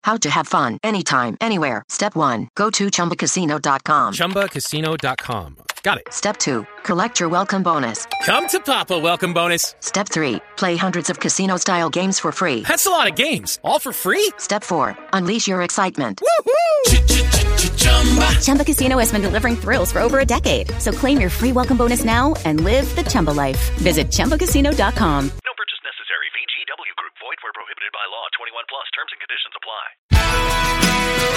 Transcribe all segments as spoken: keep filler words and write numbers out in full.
How to have fun anytime, anywhere. Step one. Go to Chumba Casino dot com. Chumba Casino dot com. Got it. Step two. Collect your welcome bonus. Come to Papa Welcome Bonus. Step three. Play hundreds of casino-style games for free. That's a lot of games. All for free? Step four. Unleash your excitement. Woohoo! Chumba Casino has been delivering thrills for over a decade. So claim your free welcome bonus now and live the Chumba life. Visit Chumba Casino dot com. No purchase necessary. V G W Group. Void where prohibited by law. twenty-one plus. Terms and conditions apply.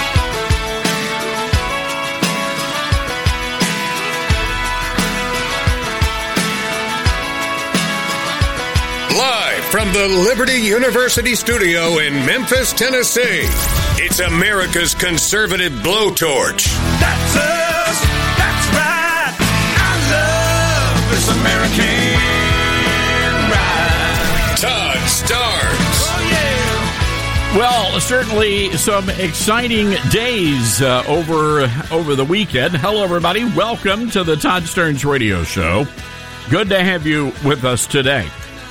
Live from the Liberty University studio in Memphis, Tennessee, it's America's conservative blowtorch. That's us. That's right. I love this American ride. Todd Starnes. Oh, yeah. Well, certainly some exciting days uh, over over the weekend. Hello, everybody. Welcome to the Todd Starnes Radio Show. Good to have you with us today.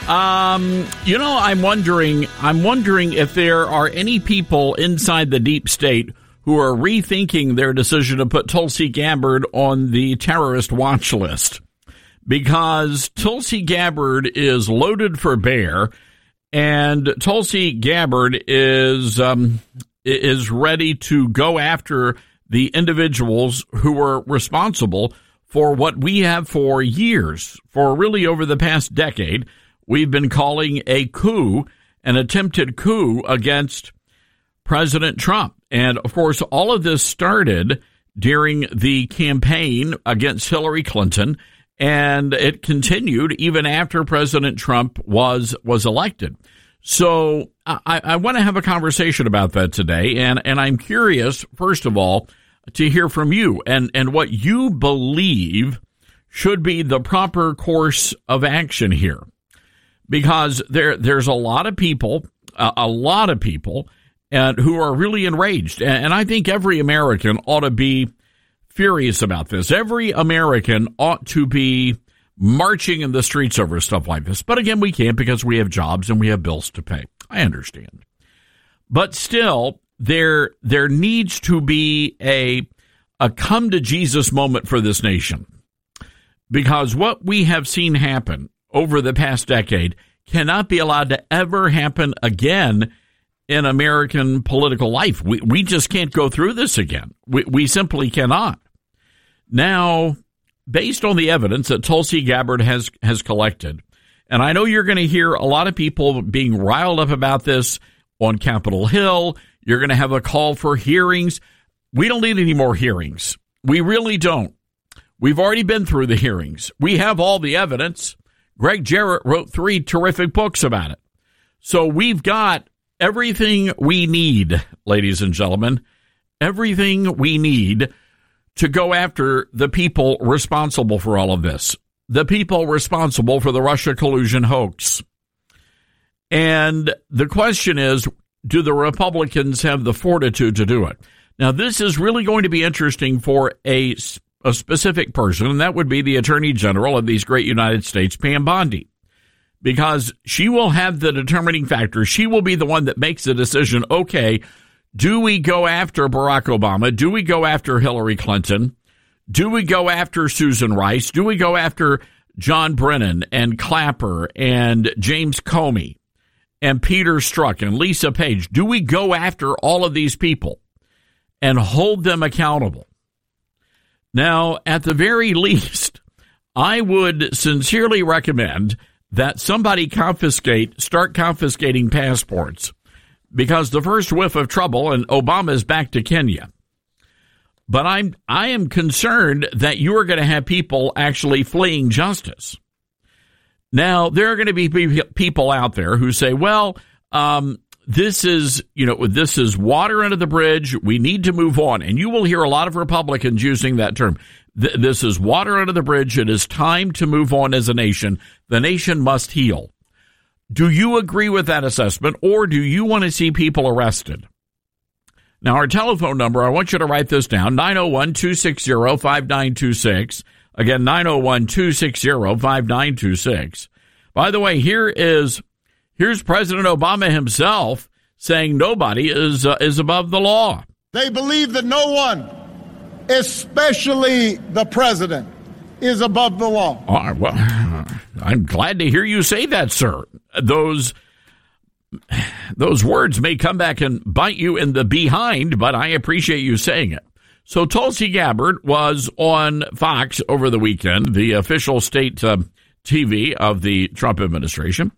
Um, you know, I'm wondering, I'm wondering if there are any people inside the deep state who are rethinking their decision to put Tulsi Gabbard on the terrorist watch list, because Tulsi Gabbard is loaded for bear, and Tulsi Gabbard is um, is ready to go after the individuals who are responsible for what we have for years, for really over the past decade. We've been calling a coup, an attempted coup against President Trump. And, of course, all of this started during the campaign against Hillary Clinton, and it continued even after President Trump was was elected. So I, I want to have a conversation about that today, and, and I'm curious, first of all, to hear from you and, and what you believe should be the proper course of action here. Because there, there's a lot of people, uh, a lot of people, and who are really enraged. And, and I think every American ought to be furious about this. Every American ought to be marching in the streets over stuff like this. But again, we can't because we have jobs and we have bills to pay. I understand. But still, there, there needs to be a, a come to Jesus moment for this nation. Because what we have seen happen over the past decade cannot be allowed to ever happen again in American political life. We we just can't go through this again. We we simply cannot. Now, based on the evidence that Tulsi Gabbard has has collected, and I know you're going to hear a lot of people being riled up about this on Capitol Hill. You're going to have a call for hearings. We don't need any more hearings. We really don't. We've already been through the hearings. We have all the evidence. Greg Jarrett wrote three terrific books about it. So we've got everything we need, ladies and gentlemen, everything we need to go after the people responsible for all of this, the people responsible for the Russia collusion hoax. And the question is, do the Republicans have the fortitude to do it? Now, this is really going to be interesting for a a specific person, and that would be the Attorney General of these great United States, Pam Bondi, because she will have the determining factor. She will be the one that makes the decision, okay, do we go after Barack Obama? Do we go after Hillary Clinton? Do we go after Susan Rice? Do we go after John Brennan and Clapper and James Comey and Peter Strzok and Lisa Page? Do we go after all of these people and hold them accountable? Now, at the very least, I would sincerely recommend that somebody confiscate, start confiscating passports, because the first whiff of trouble and Obama is back to Kenya. But I'm, I am concerned that you are going to have people actually fleeing justice. Now, there are going to be people out there who say, well, um, This is, you know, this is water under the bridge. We need to move on. And you will hear a lot of Republicans using that term. Th- this is water under the bridge. It is time to move on as a nation. The nation must heal. Do you agree with that assessment, or do you want to see people arrested? Now, our telephone number, I want you to write this down, nine oh one, two six zero, five nine two six. Again, nine oh one, two six zero, five nine two six. By the way, here is... Here's President Obama himself saying nobody is uh, is above the law. They believe that no one, especially the president, is above the law. Oh, well, I'm glad to hear you say that, sir. Those those words may come back and bite you in the behind, but I appreciate you saying it. So Tulsi Gabbard was on Fox over the weekend, the official state uh, T V of the Trump administration.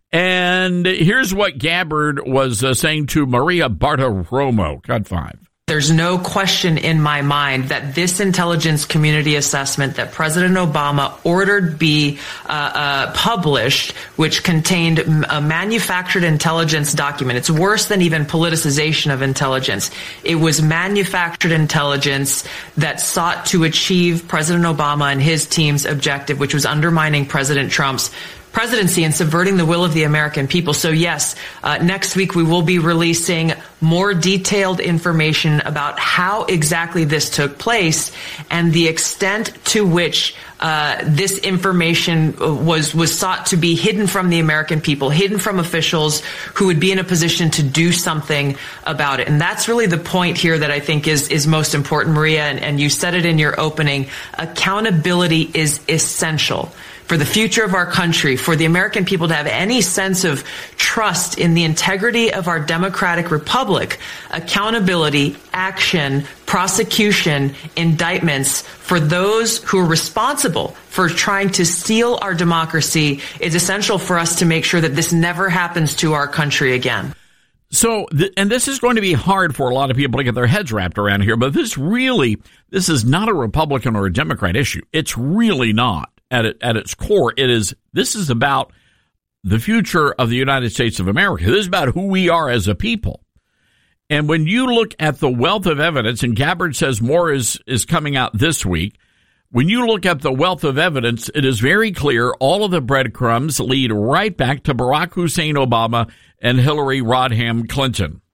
And here's what Gabbard was uh, saying to Maria Bartiromo. Cut five. There's no question in my mind that this intelligence community assessment that President Obama ordered be uh, uh, published, which contained a manufactured intelligence document. It's worse than even politicization of intelligence. It was manufactured intelligence that sought to achieve President Obama and his team's objective, which was undermining President Trump's presidency and subverting the will of the American people. So yes, uh, next week we will be releasing more detailed information about how exactly this took place and the extent to which uh, this information was was sought to be hidden from the American people, hidden from officials who would be in a position to do something about it. And that's really the point here that I think is is most important, Maria, and, and you said it in your opening. Accountability is essential for the future of our country, for the American people to have any sense of trust in the integrity of our democratic republic. Accountability, action, prosecution, indictments for those who are responsible for trying to steal our democracy is essential for us to make sure that this never happens to our country again. So, th- and this is going to be hard for a lot of people to get their heads wrapped around here, but this really, this is not a Republican or a Democrat issue. It's really not. At it, at its core, it is, this is about the future of the United States of America. This is about who we are as a people. And when you look at the wealth of evidence, and Gabbard says more is, is coming out this week, when you look at the wealth of evidence, it is very clear all of the breadcrumbs lead right back to Barack Hussein Obama and Hillary Rodham Clinton.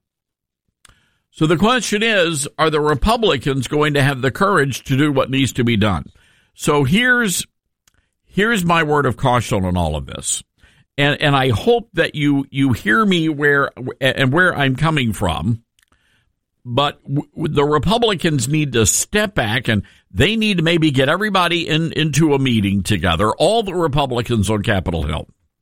So the question is, are the Republicans going to have the courage to do what needs to be done? So here's Here's my word of caution on all of this, and and I hope that you you hear me where and where I'm coming from. But w- the Republicans need to step back, and they need to maybe get everybody in into a meeting together, all the Republicans on Capitol Hill,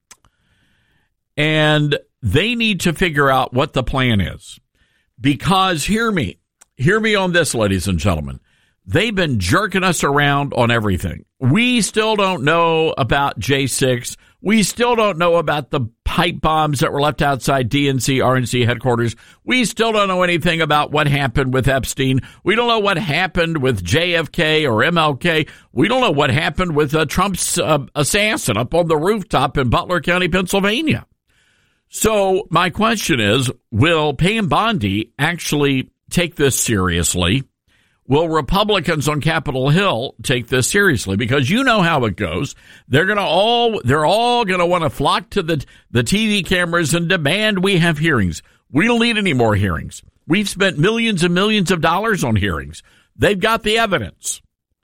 and they need to figure out what the plan is. Because hear me, hear me on this, ladies and gentlemen. They've been jerking us around on everything. We still don't know about J six. We still don't know about the pipe bombs that were left outside D N C, R N C headquarters. We still don't know anything about what happened with Epstein. We don't know what happened with J F K or M L K. We don't know what happened with uh, Trump's uh, assassin up on the rooftop in Butler County, Pennsylvania. So my question is, will Pam Bondi actually take this seriously? Will Republicans on Capitol Hill take this seriously? Because you know how it goes. They're going to all, they're all going to want to flock to the, the T V cameras and demand we have hearings. We don't need any more hearings. We've spent millions and millions of dollars on hearings. They've got the evidence.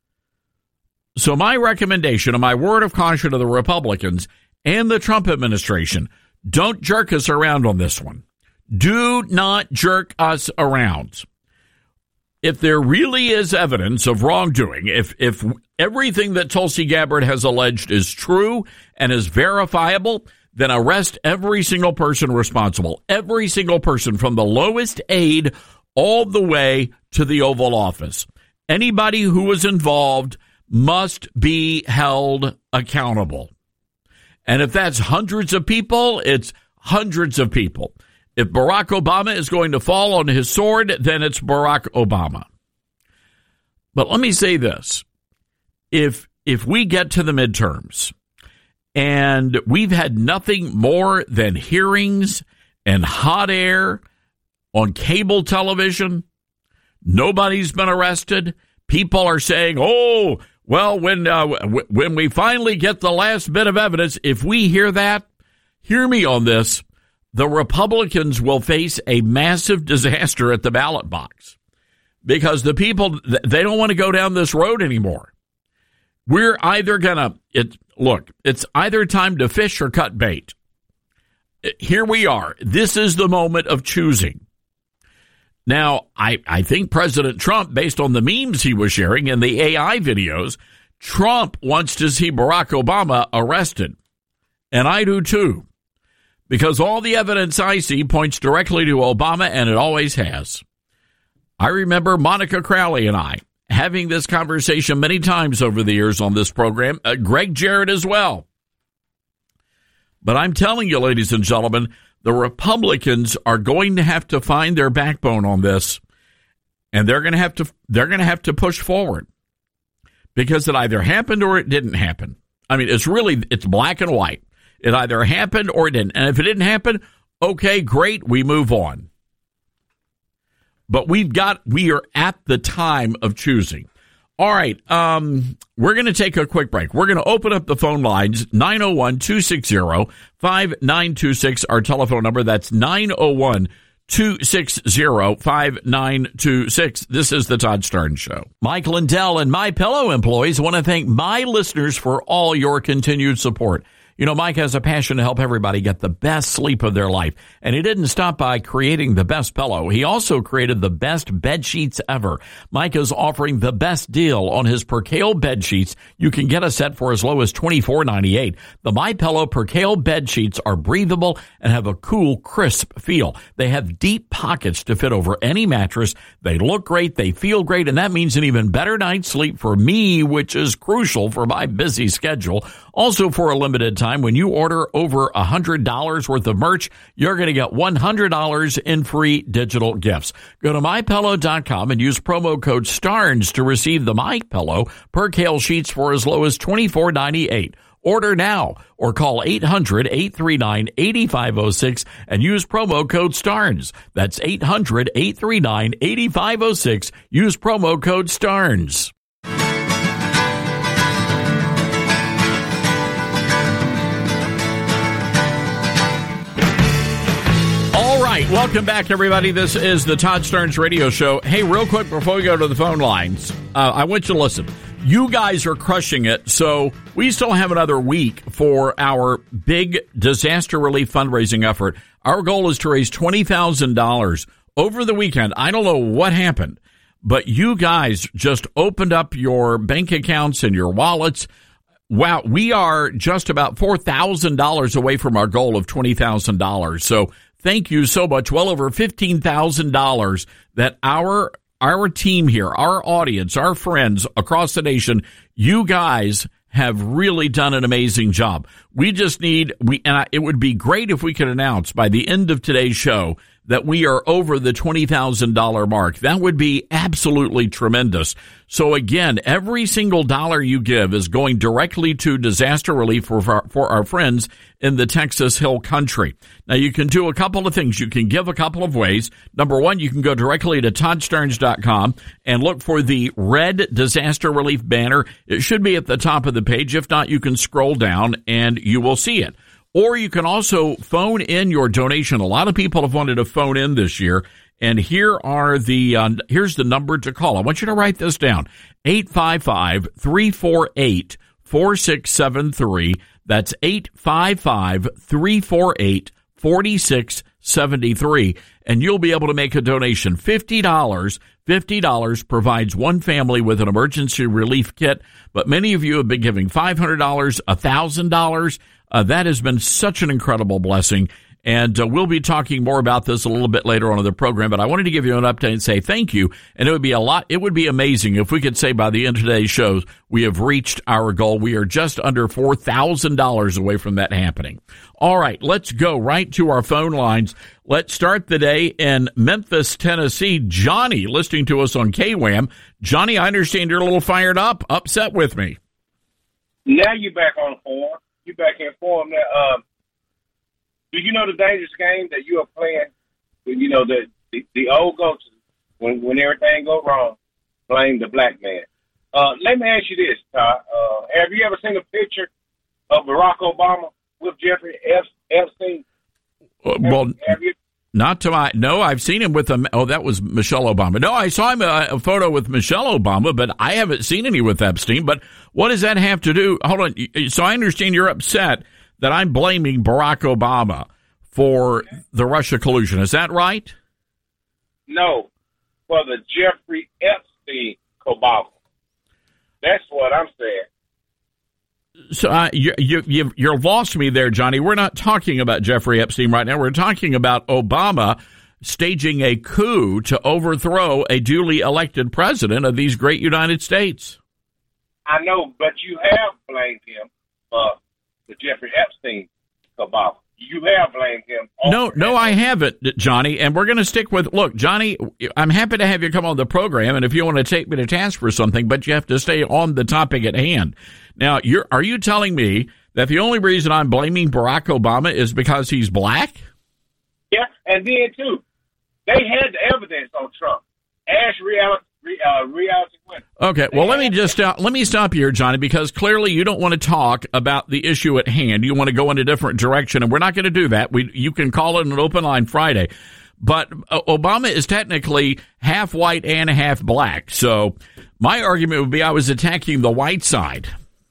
So my recommendation and my word of caution to the Republicans and the Trump administration, don't jerk us around on this one. Do not jerk us around. If there really is evidence of wrongdoing, if if everything that Tulsi Gabbard has alleged is true and is verifiable, then arrest every single person responsible, every single person from the lowest aide all the way to the Oval Office. Anybody who was involved must be held accountable. And if that's hundreds of people, it's hundreds of people. If Barack Obama is going to fall on his sword, then it's Barack Obama. But let me say this. If if we get to the midterms and we've had nothing more than hearings and hot air on cable television, nobody's been arrested, people are saying, oh, well, when uh, w- when we finally get the last bit of evidence, if we hear that, hear me on this, the Republicans will face a massive disaster at the ballot box because the people, they don't want to go down this road anymore. We're either going to, it look, it's either time to fish or cut bait. here we are. This is the moment of choosing. Now, I, I think President Trump, based on the memes he was sharing and the A I videos, Trump wants to see Barack Obama arrested. And I do too. Because all the evidence I see points directly to Obama, and it always has. I remember Monica Crowley and I having this conversation many times over the years on this program. Uh, Greg Jarrett as well. But I'm telling you, ladies and gentlemen, the Republicans are going to have to find their backbone on this, and they're going to have to they're going to have to push forward, because it either happened or it didn't happen. I mean, it's really it's black and white. It either happened or it didn't. And if it didn't happen, okay, great, we move on. But we've got we are at the time of choosing. All right, um, we're going to take a quick break. We're going to open up the phone lines, nine oh one, two six zero, five nine two six, our telephone number. That's nine oh one, two six zero, five nine two six. This is the Todd Starnes Show. Mike Lindell and MyPillow employees want to thank my listeners for all your continued support. You know, Mike has a passion to help everybody get the best sleep of their life. And he didn't stop by creating the best pillow. He also created the best bed sheets ever. Mike is offering the best deal on his Percale bed sheets. You can get a set for as low as twenty-four ninety-eight. The MyPillow Percale bed sheets are breathable and have a cool, crisp feel. They have deep pockets to fit over any mattress. They look great. They feel great. And that means an even better night's sleep for me, which is crucial for my busy schedule. Also, for a limited time, when you order over one hundred dollars worth of merch, you're going to get one hundred dollars in free digital gifts. Go to my pillow dot com and use promo code STARNS to receive the MyPillow Percale sheets for as low as twenty-four ninety-eight. Order now or call eight hundred, eight three nine, eight five oh six and use promo code STARNS. That's eight hundred, eight three nine, eight five oh six. Use promo code STARNS. Welcome back, everybody. This is the Todd Starnes Radio Show. Hey, real quick before we go to the phone lines, uh, I want you to listen. You guys are crushing it, so we still have another week for our big disaster relief fundraising effort. Our goal is to raise twenty thousand dollars over the weekend. I don't know what happened, but you guys just opened up your bank accounts and your wallets. Wow, we are just about four thousand dollars away from our goal of twenty thousand dollars. So thank you so much. Well over fifteen thousand dollars that our our team here, our audience, our friends across the nation, you guys have really done an amazing job. We just need, we and I, it would be great if we could announce by the end of today's show that we are over the twenty thousand dollars mark. That would be absolutely tremendous. So again, every single dollar you give is going directly to disaster relief for, for, for our friends in the Texas Hill Country. Now, you can do a couple of things. You can give a couple of ways. Number one, you can go directly to todd starnes dot com and look for the red disaster relief banner. It should be at the top of the page. If not, you can scroll down and you will see it. Or you can also phone in your donation. A lot of people have wanted to phone in this year, and here are the uh, here's the number to call. I want you to write this down: eight five five, three four eight, four six seven three. That's eight five five, three four eight, four six seven three, and you'll be able to make a donation. fifty dollars. fifty dollars provides one family with an emergency relief kit, but many of you have been giving five hundred dollars, one thousand dollars. Uh, that has been such an incredible blessing, and uh, we'll be talking more about this a little bit later on in the program, but I wanted to give you an update and say thank you, and it would be a lot, it would be amazing if we could say by the end of today's show we have reached our goal. We are just under four thousand dollars away from that happening. All right, let's go right to our phone lines. Let's start the day in Memphis, Tennessee. Johnny, listening to us on K W A M. Johnny, I understand you're a little fired up, upset with me. Now you're back on form. You back in form now. Um, do you know the dangerous game that you are playing? You know, the the, the old coaches, when when everything goes wrong, blame the black man. Uh, let me ask you this, Todd. Uh, have you ever seen a picture of Barack Obama with Jeffrey Epstein? Uh, well, have, have you? Not to my, no, I've seen him with a, oh, that was Michelle Obama. No, I saw him a, a photo with Michelle Obama, but I haven't seen any with Epstein. But what does that have to do? Hold on. So I understand you're upset that I'm blaming Barack Obama for the Russia collusion. Is that right? No, for the Jeffrey Epstein cabal. That's what I'm saying. So uh, you, you, you've, you've lost me there, Johnny. We're not talking about Jeffrey Epstein right now. We're talking about Obama staging a coup to overthrow a duly elected president of these great United States. I know, but you have blamed him for the Jeffrey Epstein cabal. You have blamed him. No, no, I haven't, Johnny. And we're going to stick with, look, Johnny, I'm happy to have you come on the program. And if you want to take me to task for something, but you have to stay on the topic at hand. Now, you're, are you telling me that the only reason I'm blaming Barack Obama is because he's black? Yeah, and then, too, they had the evidence on Trump. Ash reality, uh, reality winner. Okay, well, let me just stop, let me stop here, Johnny, because clearly you don't want to talk about the issue at hand. You want to go in a different direction, and we're not going to do that. We, you can call it an open line Friday. But uh, Obama is technically half white and half black. So my argument would be I was attacking the white side.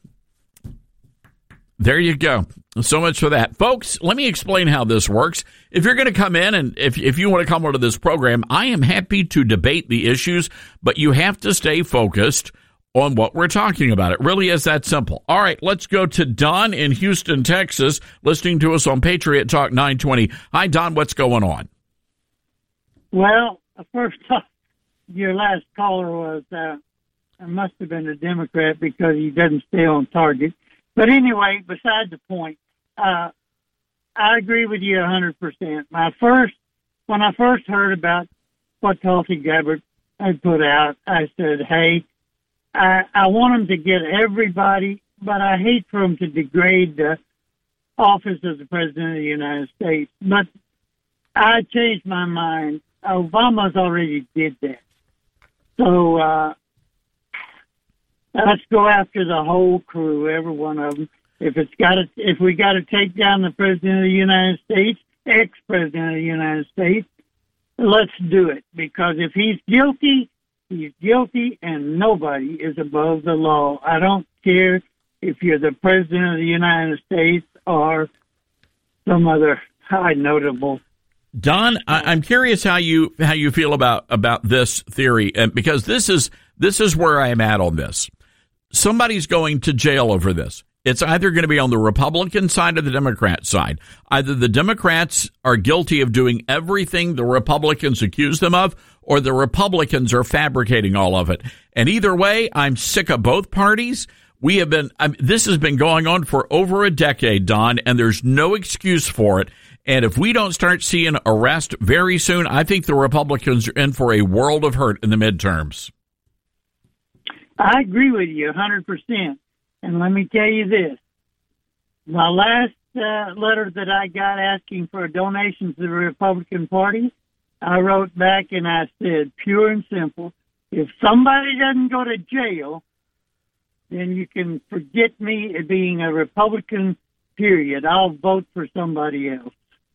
There you go. So much for that. Folks, let me explain how this works. If you're going to come in and if if you want to come onto this program, I am happy to debate the issues, but you have to stay focused on what we're talking about. It really is that simple. All right, let's go to Don in Houston, Texas, listening to us on Patriot Talk nine twenty. Hi, Don. What's going on? Well, first off, your last caller was, uh, it must have been a Democrat because he doesn't stay on target. But anyway, beside the point, uh, I agree with you one hundred percent. My first, when I first heard about what Tulsi Gabbard had put out, I said, hey, I, I want them to get everybody, but I hate for them to degrade the office of the President of the United States. But I changed my mind. Obama's already did that. So, uh, let's go after the whole crew, every one of them. If it's got to, if we got to take down the President of the United States, ex-President of the United States, let's do it. Because if he's guilty, he's guilty, and nobody is above the law. I don't care if you're the President of the United States or some other high notable. Don, I, I'm curious how you how you feel about about this theory, and because this is this is where I am at on this. Somebody's going to jail over this. It's either going to be on the Republican side or the Democrat side. Either the Democrats are guilty of doing everything the Republicans accuse them of, or the Republicans are fabricating all of it. And either way, I'm sick of both parties. We have been, I mean, this has been going on for over a decade, Don, and there's no excuse for it. And if we don't start seeing arrest very soon, I think the Republicans are in for a world of hurt in the midterms. I agree with you one hundred percent. And let me tell you this. My last uh, letter that I got asking for a donation to the Republican Party, I wrote back and I said, pure and simple, if somebody doesn't go to jail, then you can forget me being a Republican, period. I'll vote for somebody else.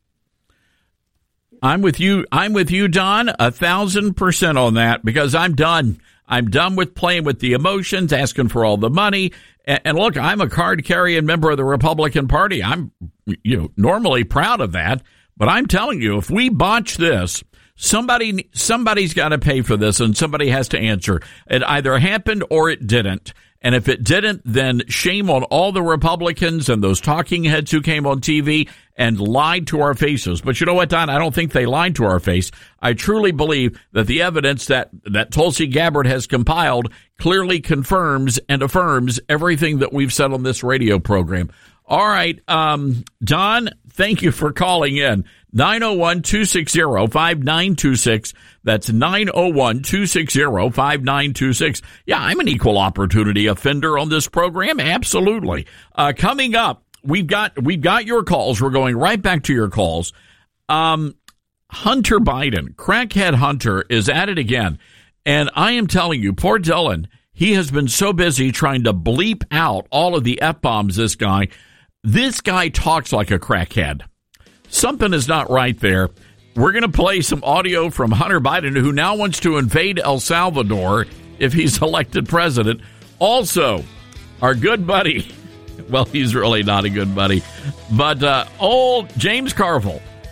I'm with you. I'm with you, Don, a thousand percent on that, because I'm done. I'm done with playing with the emotions, asking for all the money. And, and look, I'm a card-carrying member of the Republican Party. I'm, you know, normally proud of that. But I'm telling you, if we botch this, somebody, somebody's got to pay for this, and somebody has to answer. It either happened or it didn't. And if it didn't, then shame on all the Republicans and those talking heads who came on T V and lied to our faces. But you know what, Don? I don't think they lied to our face. I truly believe that the evidence that, that Tulsi Gabbard has compiled clearly confirms and affirms everything that we've said on this radio program. All right, um, Don, thank you for calling in. nine oh one, two six zero, five nine two six. That's nine oh one, two six zero, five nine two six. Yeah, I'm an equal opportunity offender on this program. Absolutely. Uh, coming up, we've got we've got your calls. We're going right back to your calls. Um, Hunter Biden, crackhead Hunter, is at it again. And I am telling you, poor Dylan, he has been so busy trying to bleep out all of the F-bombs, this guy. This guy talks like a crackhead. Something is not right there. We're going to play some audio from Hunter Biden, who now wants to invade El Salvador if he's elected president. Also, our good buddy, well, he's really not a good buddy, but uh, old James Carville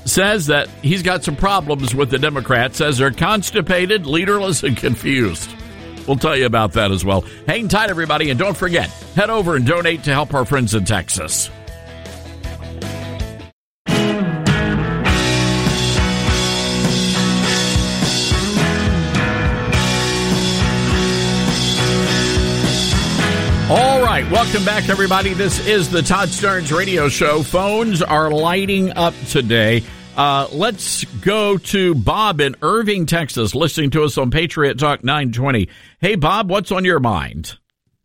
says that he's got some problems with the Democrats, says they're constipated, leaderless, and confused. We'll tell you about that as well. Hang tight, everybody, and don't forget, head over and donate to help our friends in Texas. All right, welcome back, everybody. This is the Todd Starnes Radio Show. Phones are lighting up today. Uh, let's go to Bob in Irving, Texas, listening to us on Patriot Talk nine twenty. Hey, Bob, what's on your mind?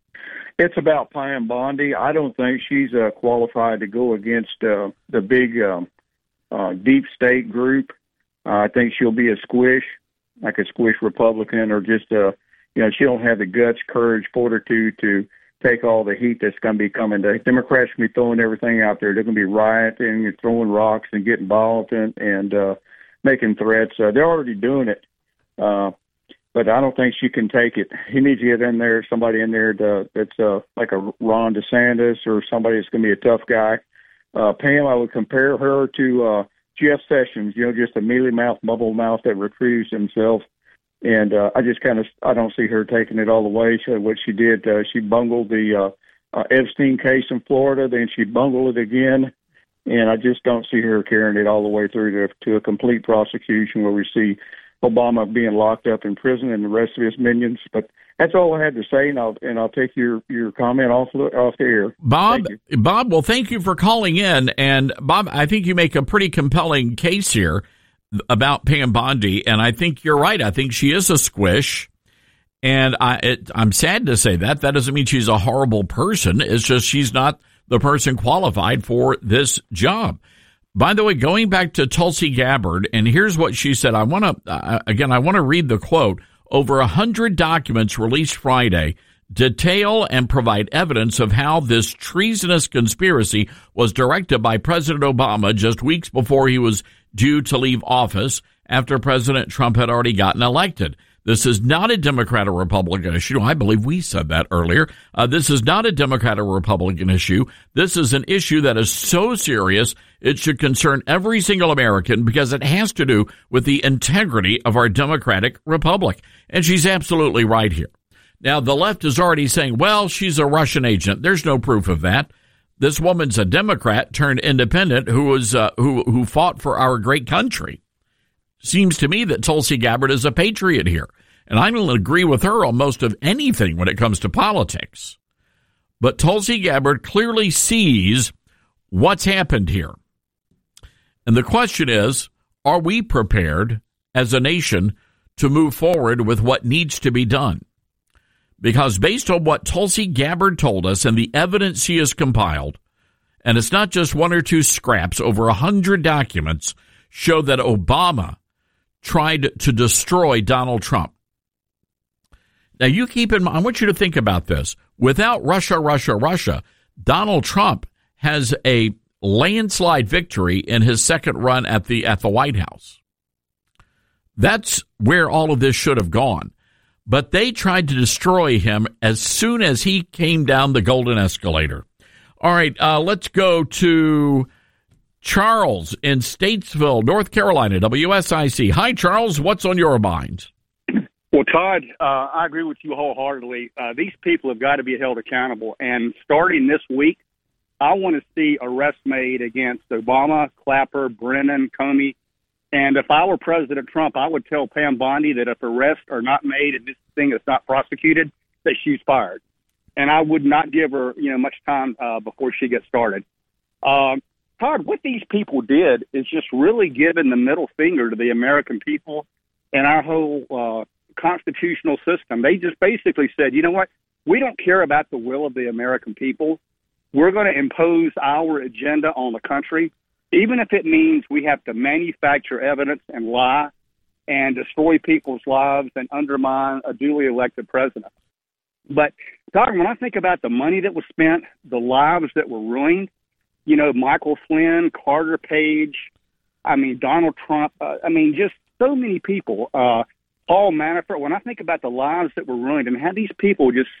It's about Pam Bondi. I don't think she's uh, qualified to go against uh, the big um, uh, deep state group. Uh, I think she'll be a squish, like a squish Republican, or just, uh, you know, she don't have the guts, courage, fortitude to take all the heat that's going to be coming. The Democrats will be throwing everything out there. They're going to be rioting and throwing rocks and getting involved and, and uh, making threats. Uh, they're already doing it, uh, but I don't think she can take it. He needs to get in there, somebody in there to, that's uh, like a Ron DeSantis or somebody that's going to be a tough guy. Uh, Pam, I would compare her to uh, Jeff Sessions, you know, just a mealy mouth, bubble mouth that recruits himself. And uh, I just kind of, I don't see her taking it all the way. So what she did, uh, she bungled the uh, uh, Epstein case in Florida, then she bungled it again. And I just don't see her carrying it all the way through to, to a complete prosecution where we see Obama being locked up in prison and the rest of his minions. But that's all I had to say, and I'll, and I'll take your, your comment off the, off the air. Bob, Bob, well, thank you for calling in. And, Bob, I think you make a pretty compelling case here about Pam Bondi, and I think you're right. I think she is a squish, and I, it, I'm sad to say that. That doesn't mean she's a horrible person. It's just she's not the person qualified for this job. By the way, going back to Tulsi Gabbard, and here's what she said. I want to, uh, again, I want to read the quote. Over a hundred documents released Friday detail and provide evidence of how this treasonous conspiracy was directed by President Obama just weeks before he was due to leave office after President Trump had already gotten elected. This is not a Democrat or Republican issue. I believe we said that earlier. Uh, this is not a Democrat or Republican issue. This is an issue that is so serious it should concern every single American because it has to do with the integrity of our democratic republic. And she's absolutely right here. Now, the left is already saying, well, she's a Russian agent. There's no proof of that. This woman's a Democrat turned independent who was uh, who who fought for our great country. Seems to me that Tulsi Gabbard is a patriot here, and I don't agree with her on most of anything when it comes to politics. But Tulsi Gabbard clearly sees what's happened here. And the question is, are we prepared as a nation to move forward with what needs to be done? Because based on what Tulsi Gabbard told us and the evidence she has compiled, and it's not just one or two scraps, over a hundred documents show that Obama tried to destroy Donald Trump. Now, you keep in mind, I want you to think about this. Without Russia, Russia, Russia, Donald Trump has a landslide victory in his second run at the at the White House. That's where all of this should have gone. But they tried to destroy him as soon as he came down the golden escalator. All right, uh, let's go to Charles in Statesville, North Carolina, W S I C. Hi, Charles. What's on your mind? Well, Todd, uh, I agree with you wholeheartedly. Uh, these people have got to be held accountable. And starting this week, I want to see arrests made against Obama, Clapper, Brennan, Comey. And if I were President Trump, I would tell Pam Bondi that if arrests are not made and this thing is not prosecuted, that she's fired. And I would not give her, you know, much time uh, before she gets started. Um, Todd, what these people did is just really giving the middle finger to the American people and our whole uh, constitutional system. They just basically said, you know what, we don't care about the will of the American people. We're going to impose our agenda on the country, even if it means we have to manufacture evidence and lie and destroy people's lives and undermine a duly elected president. But, Doc, when I think about the money that was spent, the lives that were ruined, you know, Michael Flynn, Carter Page, I mean, Donald Trump, uh, I mean, just so many people, uh, Paul Manafort, when I think about the lives that were ruined and how these people just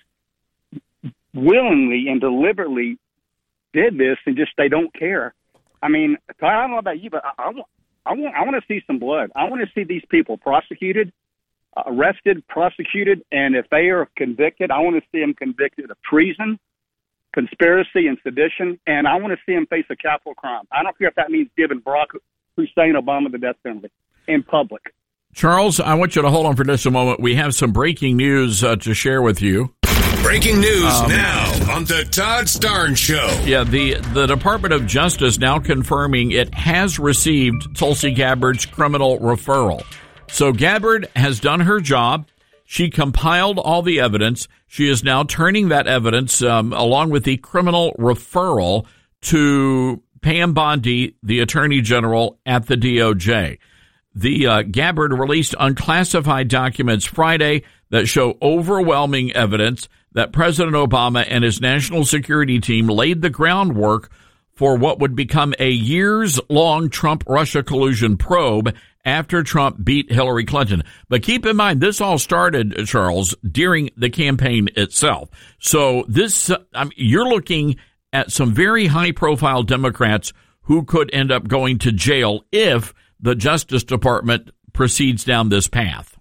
willingly and deliberately did this and just they don't care. I mean, I don't know about you, but I, I, I want I want to see some blood. I want to see these people prosecuted, uh, arrested, prosecuted, and if they are convicted, I want to see them convicted of treason, conspiracy, and sedition, and I want to see them face a capital crime. I don't care if that means giving Barack Hussein Obama the death penalty in public. Charles, I want you to hold on for just a moment. We have some breaking news uh, to share with you. Breaking news um, now on the Todd Starnes Show. Yeah, the, the Department of Justice now confirming it has received Tulsi Gabbard's criminal referral. So Gabbard has done her job. She compiled all the evidence. She is now turning that evidence, um, along with the criminal referral, to Pam Bondi, the Attorney General at the D O J. The uh, Gabbard released unclassified documents Friday that show overwhelming evidence that President Obama and his national security team laid the groundwork for what would become a years-long Trump-Russia collusion probe after Trump beat Hillary Clinton. But keep in mind, this all started, Charles, during the campaign itself. So this, uh, I mean, you're looking at some very high-profile Democrats who could end up going to jail if the Justice Department proceeds down this path.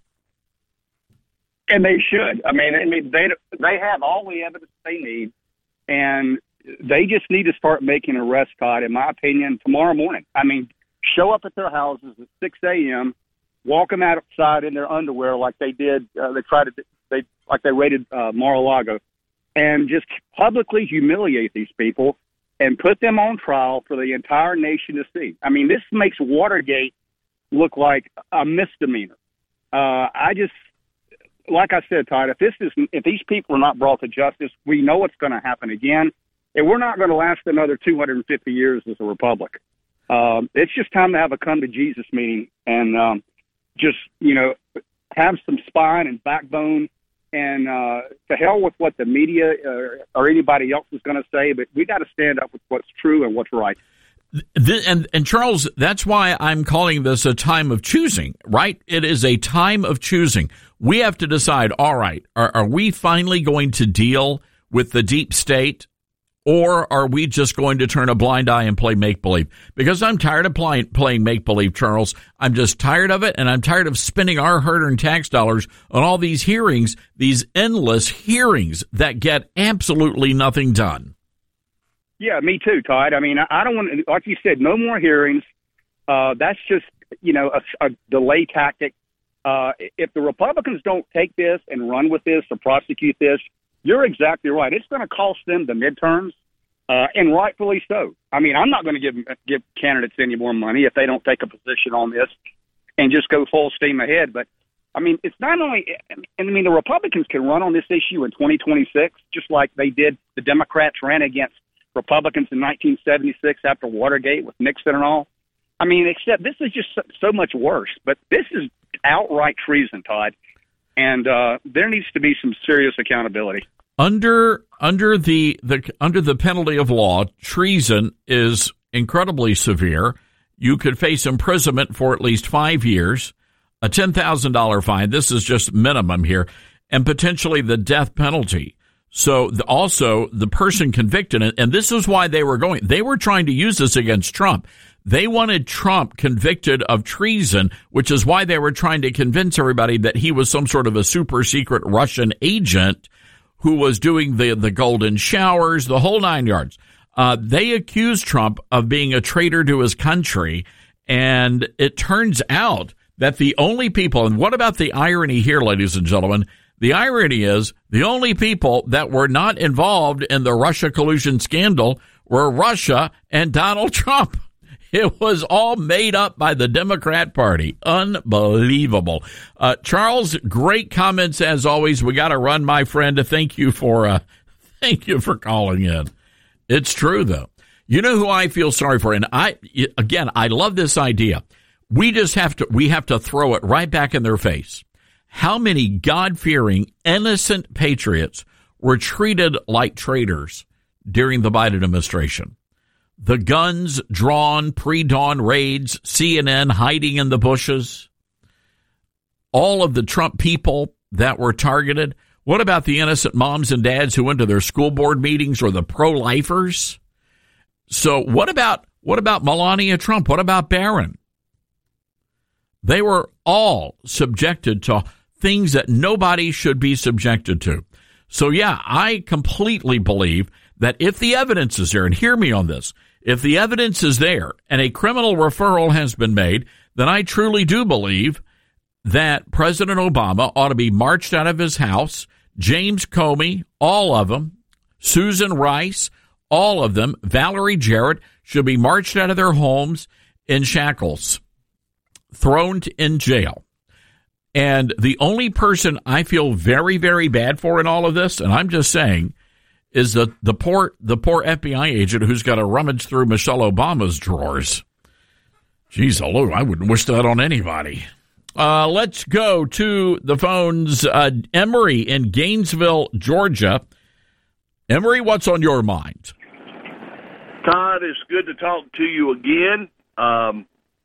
And they should. I mean, I mean, they they have all the evidence they need, and they just need to start making arrests, Todd, in my opinion, tomorrow morning. I mean, show up at their houses at six a.m., walk them outside in their underwear like they did. Uh, they tried to they like they raided uh, Mar-a-Lago, and just publicly humiliate these people and put them on trial for the entire nation to see. I mean, this makes Watergate look like a misdemeanor. Uh, I just, like I said, Todd, if this is, if these people are not brought to justice, we know it's going to happen again, and we're not going to last another two hundred fifty years as a republic. Um, it's just time to have a come to Jesus meeting and um, just, you know, have some spine and backbone. And uh, to hell with what the media uh, or anybody else is going to say, but we got to stand up with what's true and what's right. The, and, and Charles, that's why I'm calling this a time of choosing, right? It is a time of choosing. We have to decide, all right, are, are we finally going to deal with the deep state, or are we just going to turn a blind eye and play make-believe? Because I'm tired of play, playing make-believe, Charles. I'm just tired of it, and I'm tired of spending our hard-earned tax dollars on all these hearings, these endless hearings that get absolutely nothing done. Yeah, me too, Todd. I mean, I don't want to, like you said, no more hearings. Uh, that's just, you know, a, a delay tactic. Uh, if the Republicans don't take this and run with this or prosecute this, you're exactly right. It's going to cost them the midterms, uh, and rightfully so. I mean, I'm not going to give give candidates any more money if they don't take a position on this and just go full steam ahead. But, I mean, it's not only – I mean, the Republicans can run on this issue in twenty twenty-six, just like they did – the Democrats ran against Republicans in nineteen seventy-six after Watergate with Nixon and all. I mean, except this is just so, so much worse. But this is outright treason, Todd. And uh, there needs to be some serious accountability. Under under the, the under the penalty of law, treason is incredibly severe. You could face imprisonment for at least five years, a ten thousand dollars fine. This is just minimum here, and potentially the death penalty. So the, also the person convicted, and this is why they were going. They were trying to use this against Trump. They wanted Trump convicted of treason, which is why they were trying to convince everybody that he was some sort of a super secret Russian agent who was doing the, the golden showers, the whole nine yards. Uh, they accused Trump of being a traitor to his country, and it turns out that the only people, and what about the irony here, ladies and gentlemen? The irony is the only people that were not involved in the Russia collusion scandal were Russia and Donald Trump. It was all made up by the Democrat Party. Unbelievable. Uh, Charles, great comments as always. We got to run, my friend. Thank you for uh, thank you for calling in. It's true, though. You know who I feel sorry for, and I again, I love this idea. We just have to we have to throw it right back in their face. How many God-fearing, innocent patriots were treated like traitors during the Biden administration? The guns drawn, pre-dawn raids, C N N hiding in the bushes, all of the Trump people that were targeted. What about the innocent moms and dads who went to their school board meetings, or the pro-lifers? So what about what about Melania Trump? What about Barron? They were all subjected to things that nobody should be subjected to. So, yeah, I completely believe that if the evidence is there, and hear me on this, if the evidence is there and a criminal referral has been made, then I truly do believe that President Obama ought to be marched out of his house. James Comey, all of them, Susan Rice, all of them, Valerie Jarrett should be marched out of their homes in shackles, thrown in jail. And the only person I feel very, very bad for in all of this, and I'm just saying, is the, the poor the poor F B I agent who's got to rummage through Michelle Obama's drawers. Jeez, Lou, I wouldn't wish that on anybody. Uh, let's go to the phones. Uh, Emery in Gainesville, Georgia. Emery, what's on your mind? Todd, it's good to talk to you again. Um,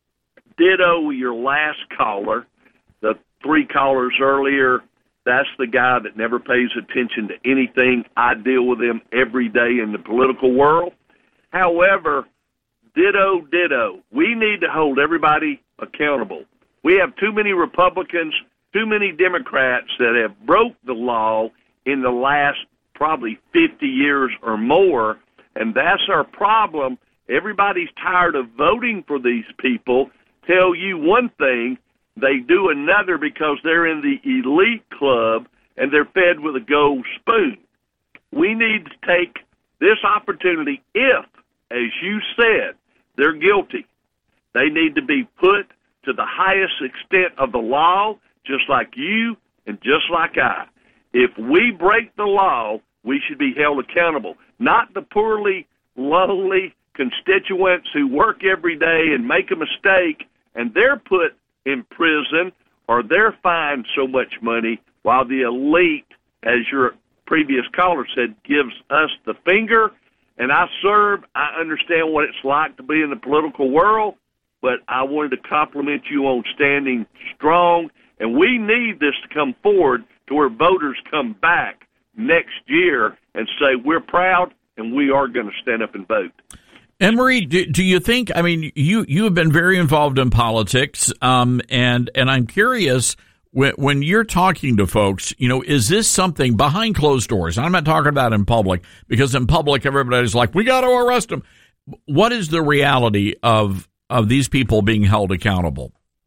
ditto your last caller. The three callers earlier, that's the guy that never pays attention to anything. I deal with him every day in the political world. However, ditto, ditto. We need to hold everybody accountable. We have too many Republicans, too many Democrats that have broke the law in the last probably fifty years or more, and that's our problem. Everybody's tired of voting for these people. Tell you one thing, they do another because they're in the elite club and they're fed with a gold spoon. We need to take this opportunity if, as you said, they're guilty. They need to be put to the highest extent of the law, just like you and just like I. If we break the law, we should be held accountable, not the poorly, lonely constituents who work every day and make a mistake and they're put in prison or they're fined so much money while the elite, as your previous caller said, gives us the finger. And I serve, I understand what it's like to be in the political world, but I wanted to compliment you on standing strong, and we need this to come forward to where voters come back next year and say we're proud and we are going to stand up and vote. Emery, do, do you think, I mean, you, you have been very involved in politics, um, and, and I'm curious, when, when you're talking to folks, you know, is this something behind closed doors? I'm not talking about in public, because in public everybody's like, we got to arrest them. What is the reality of of these people being held accountable?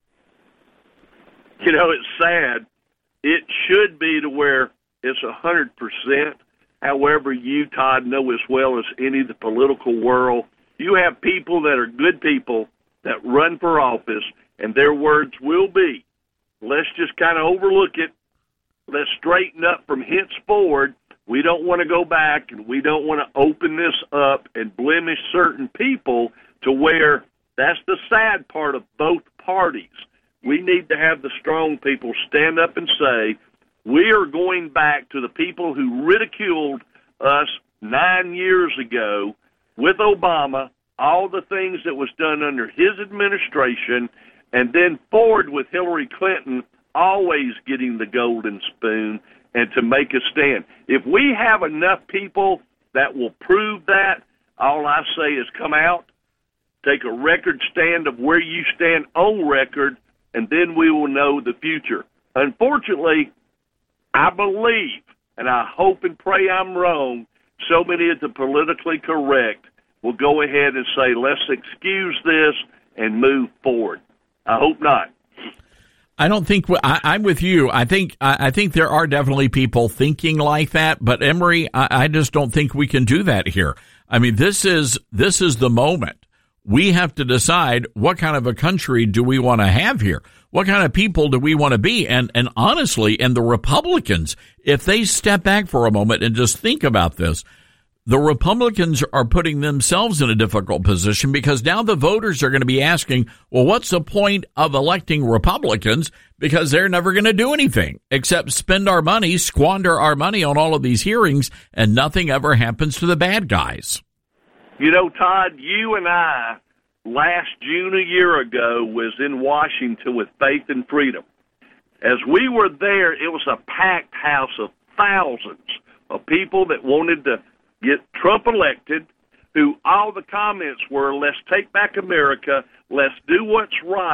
You know, it's sad. It should be to where it's one hundred percent. However, you, Todd, know as well as any of the political world, you have people that are good people that run for office, and their words will be, let's just kind of overlook it. Let's straighten up from henceforward. We don't want to go back, and we don't want to open this up and blemish certain people to where that's the sad part of both parties. We need to have the strong people stand up and say, we are going back to the people who ridiculed us nine years ago with Obama, all the things that was done under his administration, and then forward with Hillary Clinton always getting the golden spoon and to make a stand. If we have enough people that will prove that, all I say is come out, take a record stand of where you stand on record, and then we will know the future. Unfortunately, I believe, and I hope and pray I'm wrong, so many of the politically correct will go ahead and say, let's excuse this and move forward. I hope not. I don't think I, I'm with you. I think I, I think there are definitely people thinking like that, but Emery, I, I just don't think we can do that here. I mean, this is this is the moment. We have to decide what kind of a country do we want to have here? What kind of people do we want to be? And and honestly, and the Republicans, if they step back for a moment and just think about this, the Republicans are putting themselves in a difficult position because now the voters are going to be asking, well, what's the point of electing Republicans? Because they're never going to do anything except spend our money, squander our money on all of these hearings, and nothing ever happens to the bad guys. You know, Todd, you and I, last June a year ago, was in Washington with Faith and Freedom. As we were there, it was a packed house of thousands of people that wanted to get Trump elected, who all the comments were, let's take back America, let's do what's right,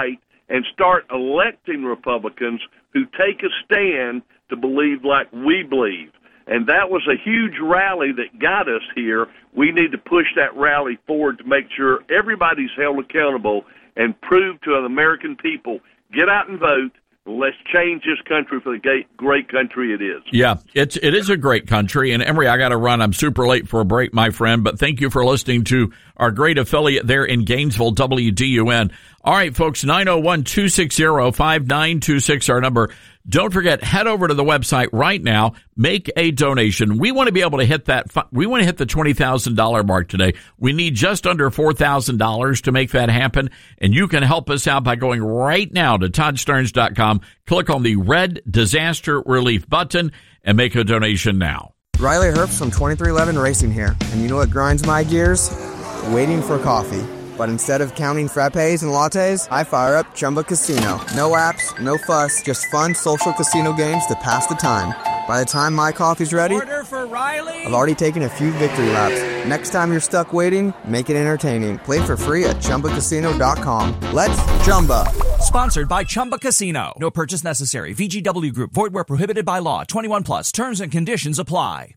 and start electing Republicans who take a stand to believe like we believe. And that was a huge rally that got us here. We need to push that rally forward to make sure everybody's held accountable and prove to the American people, get out and vote. Let's change this country for the great country it is. Yeah, it's it is a great country. And Emory, I got to run. I'm super late for a break, my friend. But thank you for listening to our great affiliate there in Gainesville, W D U N. All right, folks, nine oh one, two six zero, five nine two six, our number. Don't forget, head over to the website right now, make a donation. We want to be able to hit that. We want to hit the twenty thousand dollars mark today. We need just under four thousand dollars to make that happen. And you can help us out by going right now to Todd Stearns dot com, click on the red disaster relief button, and make a donation now. Riley Herbst from twenty-three eleven Racing here. And you know what grinds my gears? Waiting for coffee. But instead of counting frappes and lattes, I fire up Chumba Casino. No apps, no fuss, just fun social casino games to pass the time. By the time my coffee's ready, Order for Riley. I've already taken a few victory laps. Next time you're stuck waiting, make it entertaining. Play for free at Chumba Casino dot com. Let's Chumba. Sponsored by Chumba Casino. No purchase necessary. V G W Group. Void where prohibited by law. twenty-one plus. Terms and conditions apply.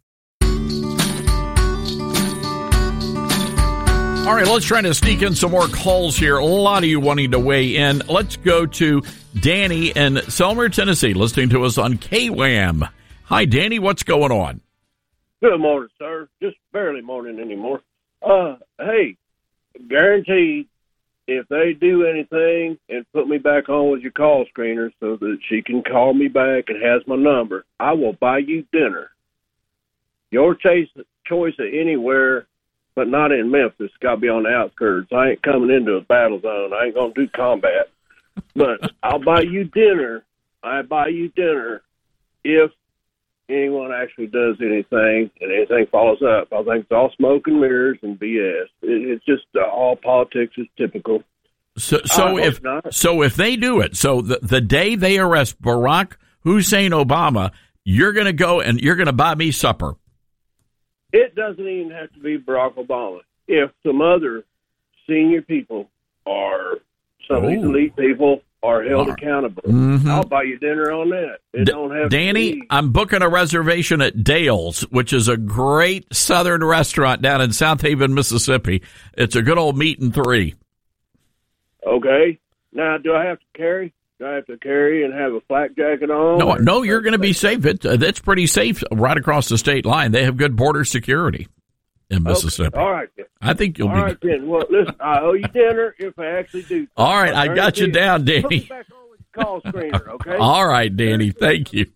All right, let's try to sneak in some more calls here. A lot of you wanting to weigh in. Let's go to Danny in Selmer, Tennessee, listening to us on K W A M. Hi, Danny. What's going on? Good morning, sir. Just barely morning anymore. Uh, hey, guaranteed, if they do anything and put me back on with your call screener so that she can call me back and has my number, I will buy you dinner. Your choice, choice of anywhere, but not in Memphis. Got to be on the outskirts. I ain't coming into a battle zone. I ain't going to do combat. But I'll buy you dinner. I buy you dinner if anyone actually does anything and anything follows up. I think it's all smoke and mirrors and B S. It, it's just uh, all politics is typical. So, so if so, if they do it, so the, the day they arrest Barack Hussein Obama, you're going to go and you're going to buy me supper. It doesn't even have to be Barack Obama. If some other senior people or some of these elite people are held right. accountable, mm-hmm. I'll buy you dinner on that. It D- don't have Danny, to be. I'm booking a reservation at Dale's, which is a great southern restaurant down in South Haven, Mississippi. It's a good old meat and three. Okay. Now, do I have to carry? Do I have to carry and have a flak jacket on? No, no, you're going to be safe. It, uh, it's pretty safe right across the state line. They have good border security in Mississippi. Okay. All right. Then. I think you'll All be right, then. Well, listen, I owe you dinner if I actually do. All right, I got you down, Danny. Put me back on with the call screener, okay? All right, Danny. Thank you.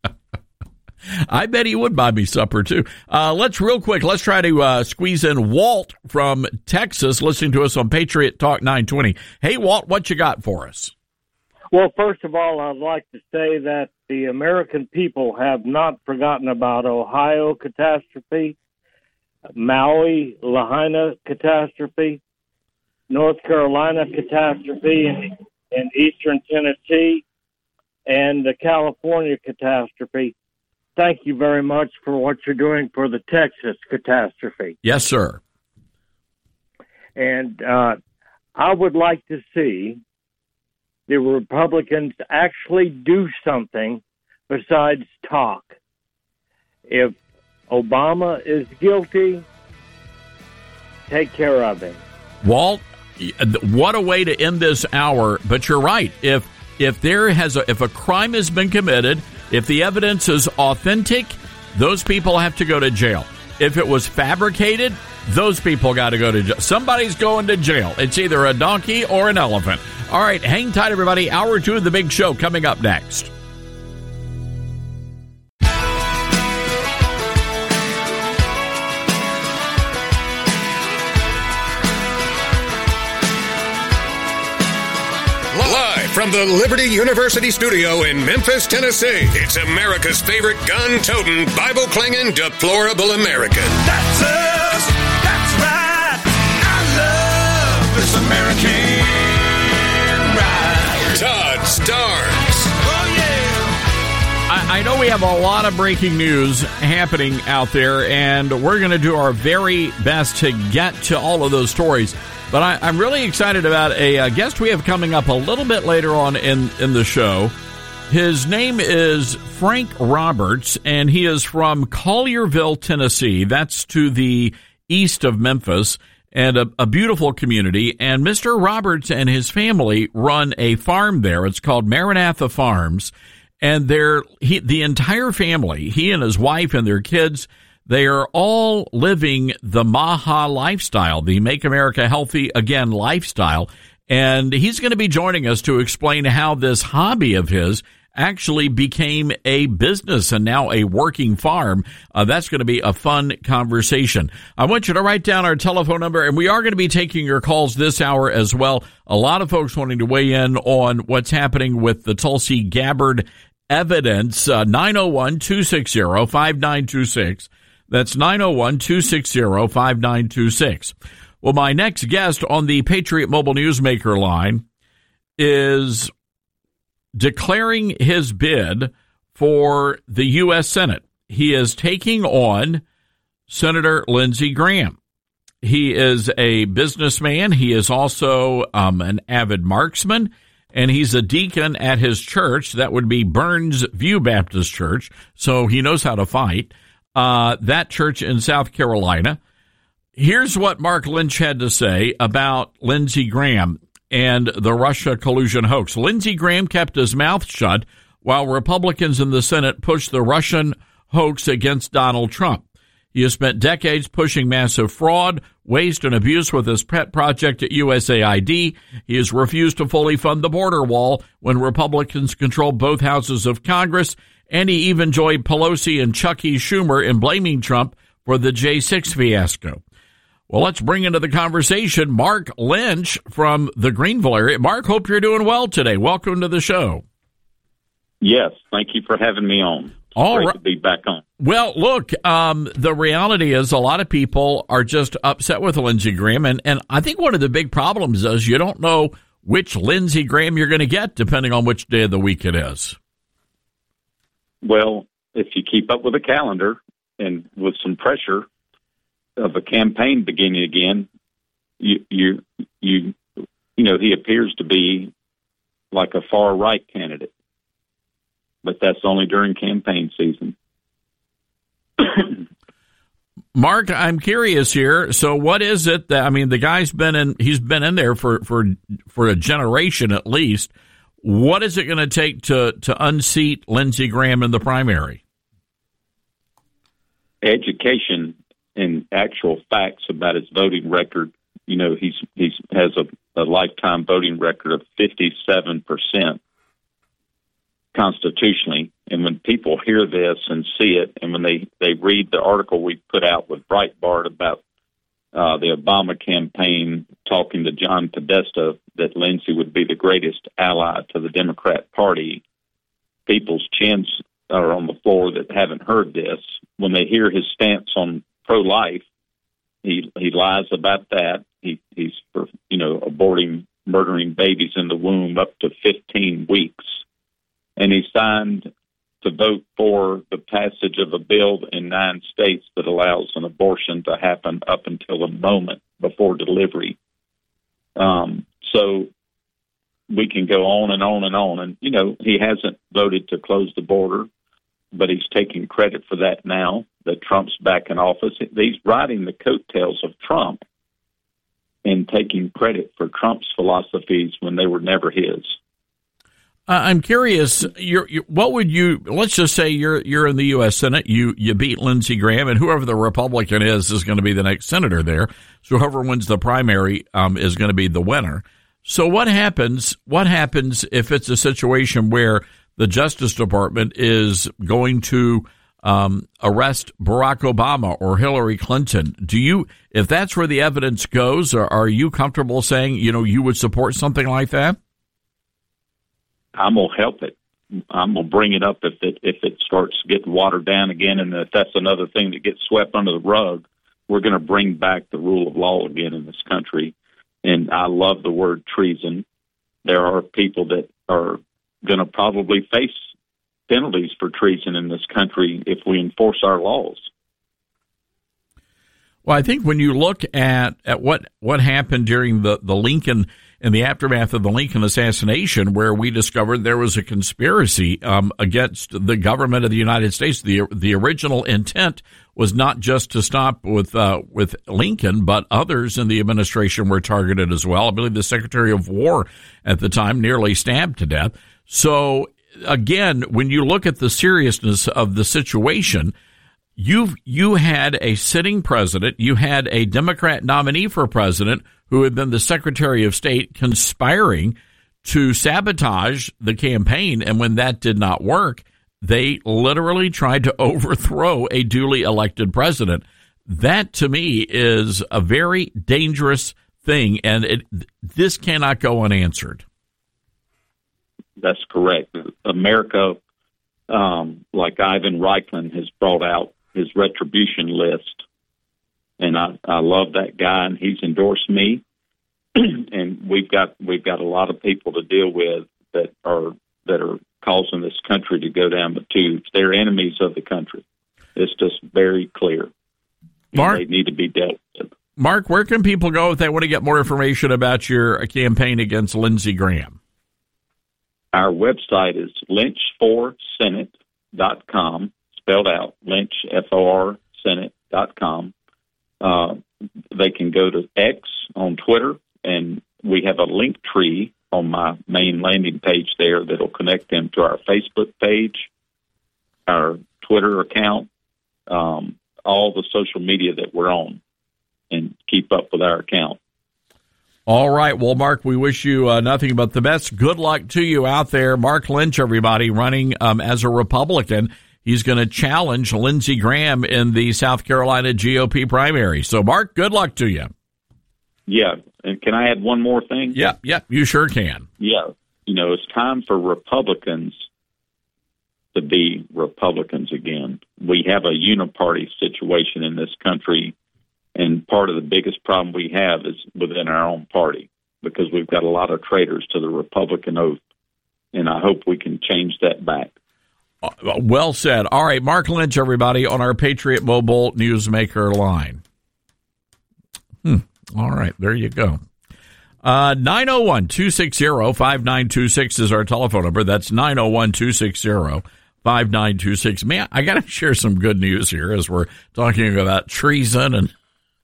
I bet he would buy me supper, too. Uh, let's real quick, let's try to uh, squeeze in Walt from Texas listening to us on Patriot Talk nine twenty. Hey, Walt, what you got for us? Well, first of all, I'd like to say that the American people have not forgotten about Ohio catastrophe, Maui, Lahaina catastrophe, North Carolina catastrophe in, in eastern Tennessee, and the California catastrophe. Thank you very much for what you're doing for the Texas catastrophe. Yes, sir. And uh, I would like to see the Republicans actually do something besides talk. If Obama is guilty, take care of him. Walt, what a way to end this hour. But you're right. If if there has a, if a crime has been committed, if the evidence is authentic, those people have to go to jail. If it was fabricated, those people got to go to jail. Somebody's going to jail. It's either a donkey or an elephant. All right, hang tight, everybody. Hour two of the big show coming up next. Live from the Liberty University studio in Memphis, Tennessee, it's America's favorite gun-toting, Bible-clanging, deplorable American. That's us. That's right. I love this American ride. Todd Starnes. Oh, yeah. I, I know we have a lot of breaking news happening out there, and we're going to do our very best to get to all of those stories. But I, I'm really excited about a uh, guest we have coming up a little bit later on in, in the show. His name is Frank Roberts, and he is from Collierville, Tennessee. That's to the east of Memphis, and a, a beautiful community. And Mister Roberts and his family run a farm there. It's called Maranatha Farms. And they're, he, the entire family, he and his wife and their kids, they are all living the MAHA lifestyle, the Make America Healthy Again lifestyle. And he's going to be joining us to explain how this hobby of his actually became a business and now a working farm. Uh, that's going to be a fun conversation. I want you to write down our telephone number, and we are going to be taking your calls this hour as well. A lot of folks wanting to weigh in on what's happening with the Tulsi Gabbard evidence. uh, nine oh one, two six zero, five nine two six. That's nine oh one, two six zero, five nine two six. Well, my next guest on the Patriot Mobile Newsmaker line is declaring his bid for the U S Senate. He is taking on Senator Lindsey Graham. He is a businessman. He is also um, an avid marksman, and he's a deacon at his church. That would be Burns View Baptist Church, so he knows how to fight. Uh, that church in South Carolina. Here's what Mark Lynch had to say about Lindsey Graham and the Russia collusion hoax. Lindsey Graham kept his mouth shut while Republicans in the Senate pushed the Russian hoax against Donald Trump. He has spent decades pushing massive fraud, waste, and abuse with his pet project at U S A I D. He has refused to fully fund the border wall when Republicans controlled both houses of Congress, and he even joined Pelosi and Chuck E. Schumer in blaming Trump for the J six fiasco. Well, let's bring into the conversation Mark Lynch from the Greenville area. Mark, hope you're doing well today. Welcome to the show. Yes, thank you for having me on. It's All great right. to be back on. Well, look, um, the reality is a lot of people are just upset with Lindsey Graham, and, and I think one of the big problems is you don't know which Lindsey Graham you're going to get depending on which day of the week it is. Well, if you keep up with the calendar and with some pressure of a campaign beginning again, you you you you know he appears to be like a far right candidate, but that's only during campaign season. Mark, I'm curious here. So, what is it that I mean? The guy's been in; he's been in there for for for a generation at least. What is it going to take to to unseat Lindsey Graham in the primary? Education and actual facts about his voting record. You know, he's he's has a, a lifetime voting record of fifty-seven percent constitutionally. And when people hear this and see it, and when they, they read the article we put out with Breitbart about uh, the Obama campaign talking to John Podesta that Lindsey would be the greatest ally to the Democrat Party, people's chins are on the floor that haven't heard this. When they hear his stance on pro-life, he he lies about that. He he's for you know aborting, murdering babies in the womb up to fifteen weeks, and he signed to vote for the passage of a bill in nine states that allows an abortion to happen up until the moment before delivery. Um, so we can go on and on and on. And, you know, he hasn't voted to close the border, but he's taking credit for that now that Trump's back in office. He's riding the coattails of Trump and taking credit for Trump's philosophies when they were never his. Uh, I'm curious. You're, you, what would you? Let's just say you're you're in the U S Senate. You you beat Lindsey Graham, and whoever the Republican is is going to be the next senator there. So whoever wins the primary um, is going to be the winner. So what happens? What happens if it's a situation where the Justice Department is going to um, arrest Barack Obama or Hillary Clinton? Do you, if that's where the evidence goes, or are you comfortable saying you know you would support something like that? I'm gonna help it. I'm gonna bring it up if it if it starts getting watered down again, and if that's another thing that gets swept under the rug, we're gonna bring back the rule of law again in this country. And I love the word treason. There are people that are gonna probably face penalties for treason in this country if we enforce our laws. Well, I think when you look at, at what, what happened during the, the Lincoln, in the aftermath of the Lincoln assassination, where we discovered there was a conspiracy um, against the government of the United States, the the original intent was not just to stop with uh, with Lincoln, but others in the administration were targeted as well. I believe the Secretary of War at the time nearly stabbed to death. So, again, when you look at the seriousness of the situation, You've, you had a sitting president, you had a Democrat nominee for president who had been the Secretary of State conspiring to sabotage the campaign. And when that did not work, they literally tried to overthrow a duly elected president. That, to me, is a very dangerous thing, and it, this cannot go unanswered. That's correct. America, um, like Ivan Reichman has brought out his retribution list, and I, I love that guy, and he's endorsed me. And we've got we've got a lot of people to deal with that are that are causing this country to go down the tubes. They're enemies of the country. It's just very clear. Mark, they need to be dealt with. Mark, where can people go if they want to get more information about your campaign against Lindsey Graham? Our website is lynch for senate dot com. Spelled out, Lynch, F O R, Senate dot com. Uh, they can go to X on Twitter, and we have a link tree on my main landing page there that'll connect them to our Facebook page, our Twitter account, um, all the social media that we're on, and keep up with our account. All right. Well, Mark, we wish you uh, nothing but the best. Good luck to you out there. Mark Lynch, everybody, running um, as a Republican. He's going to challenge Lindsey Graham in the South Carolina G O P primary. So, Mark, good luck to you. Yeah. And can I add one more thing? Yep, yep, you sure can. Yeah. You know, it's time for Republicans to be Republicans again. We have a uniparty situation in this country, and part of the biggest problem we have is within our own party, because we've got a lot of traitors to the Republican oath, and I hope we can change that back. Well said. All right, Mark Lynch, everybody, on our Patriot Mobile Newsmaker line. Hmm. All right, there you go. Uh, nine oh one, two six zero, five nine two six is our telephone number. That's nine oh one, two six zero, five nine two six. Man, I got to share some good news here as we're talking about treason and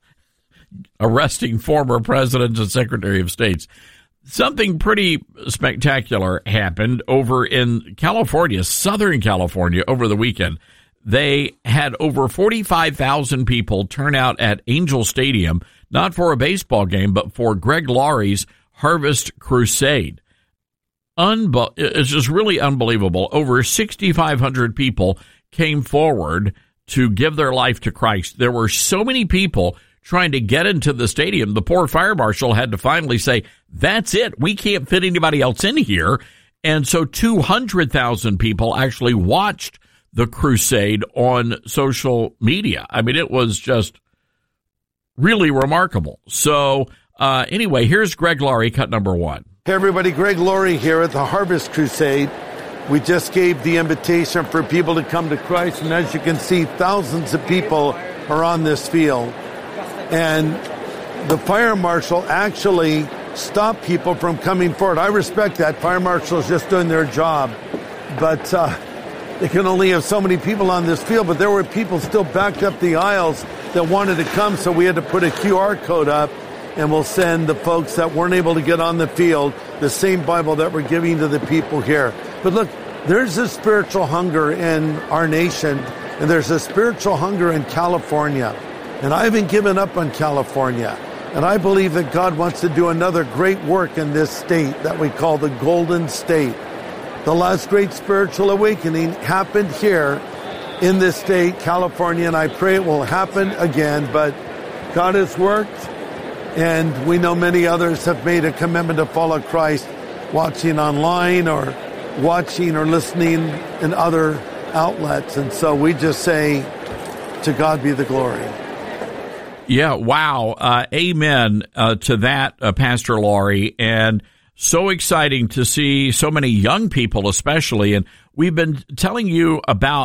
arresting former presidents and Secretary of States. Something pretty spectacular happened over in California, Southern California, over the weekend. They had over forty-five thousand people turn out at Angel Stadium, not for a baseball game, but for Greg Laurie's Harvest Crusade. Unbe- it's just really unbelievable. Over sixty-five hundred people came forward to give their life to Christ. There were so many people trying to get into the stadium. The poor fire marshal had to finally say, that's it. We can't fit anybody else in here. And so two hundred thousand people actually watched the crusade on social media. I mean, it was just really remarkable. So uh, anyway, here's Greg Laurie, cut number one. Hey, everybody. Greg Laurie here at the Harvest Crusade. We just gave the invitation for people to come to Christ. And as you can see, thousands of people are on this field. And the fire marshal actually stopped people from coming forward. I respect that. Fire marshal is just doing their job. But uh, they can only have so many people on this field. But there were people still backed up the aisles that wanted to come. So we had to put a Q R code up, and we'll send the folks that weren't able to get on the field the same Bible that we're giving to the people here. But look, there's a spiritual hunger in our nation, and there's a spiritual hunger in California. And I haven't given up on California. And I believe that God wants to do another great work in this state that we call the Golden State. The last great spiritual awakening happened here in this state, California, and I pray it will happen again. But God has worked, and we know many others have made a commitment to follow Christ, watching online or watching or listening in other outlets. And so we just say, to God be the glory. Yeah, wow. Uh, amen uh, to that, uh, Pastor Laurie. And so exciting to see so many young people especially. And we've been telling you about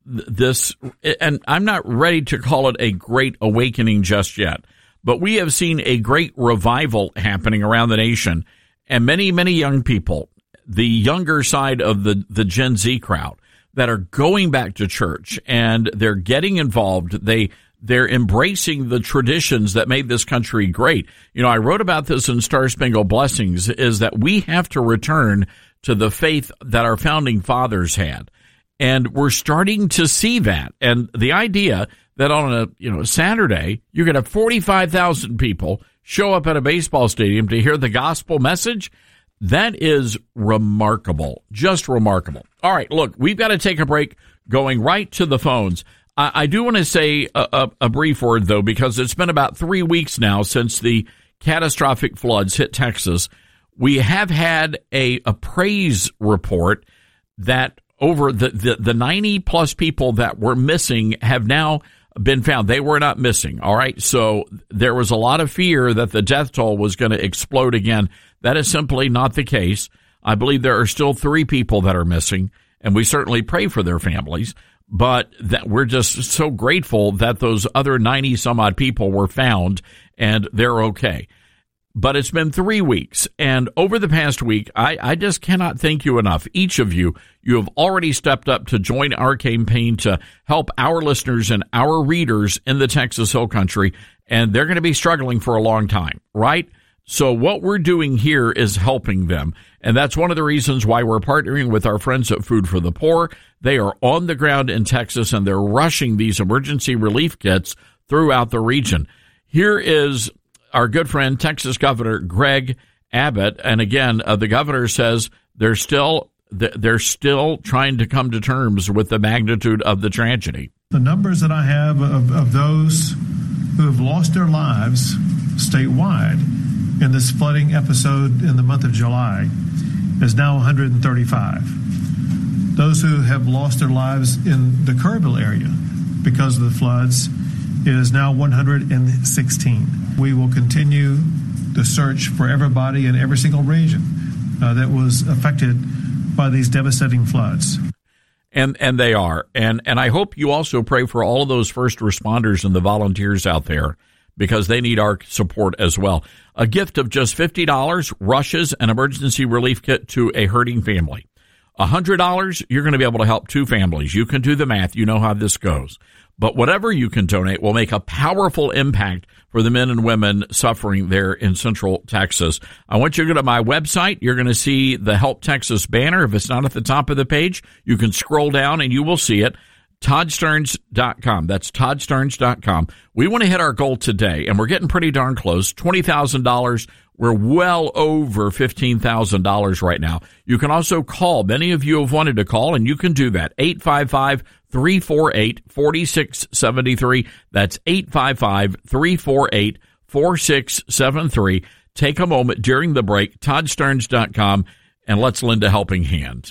this, and I'm not ready to call it a great awakening just yet, but we have seen a great revival happening around the nation, and many, many young people, the younger side of the, the Gen Z crowd, that are going back to church, and they're getting involved. They, they're embracing the traditions that made this country great. You know, I wrote about this in Star Spangled Blessings, is that we have to return to the faith that our founding fathers had. And we're starting to see that. And the idea that on a, you know, Saturday, you're going to have forty-five thousand people show up at a baseball stadium to hear the gospel message, that is remarkable. Just remarkable. All right, look, we've got to take a break, going right to the phones. I, I do want to say a, a, a brief word, though, because it's been about three weeks now since the catastrophic floods hit Texas. We have had a, a praise report that over the, the, the ninety plus people that were missing have now been found. They were not missing. All right. So there was a lot of fear that the death toll was going to explode again. That is simply not the case. I believe there are still three people that are missing, and we certainly pray for their families, but that we're just so grateful that those other ninety some odd people were found and they're okay. But it's been three weeks, and over the past week, I, I just cannot thank you enough. Each of you, you have already stepped up to join our campaign to help our listeners and our readers in the Texas Hill Country, and they're going to be struggling for a long time, right? So what we're doing here is helping them, and that's one of the reasons why we're partnering with our friends at Food for the Poor. They are on the ground in Texas, and they're rushing these emergency relief kits throughout the region. Here is our good friend, Texas Governor Greg Abbott, and again, uh, the governor says they're still they're still trying to come to terms with the magnitude of the tragedy. The numbers that I have of, of those who have lost their lives statewide in this flooding episode in the month of July is now one hundred thirty-five. Those who have lost their lives in the Kerrville area because of the floods is now one hundred sixteen. We will continue the search for everybody in every single region uh, that was affected by these devastating floods. And and they are. And and I hope you also pray for all of those first responders and the volunteers out there, because they need our support as well. A gift of just fifty dollars rushes an emergency relief kit to a hurting family. one hundred dollars, you're going to be able to help two families. You can do the math. You know how this goes. But whatever you can donate will make a powerful impact for the men and women suffering there in Central Texas. I want you to go to my website. You're going to see the Help Texas banner. If it's not at the top of the page, you can scroll down and you will see it. Todd Stearns dot com. That's Todd Stearns dot com. We want to hit our goal today, and we're getting pretty darn close. twenty thousand dollars. We're well over fifteen thousand dollars right now. You can also call. Many of you have wanted to call, and you can do that. eight five five, three four eight, four six seven three. That's eight five five, three four eight, four six seven three. Take a moment during the break, Todd Stearns dot com, and let's lend a helping hand.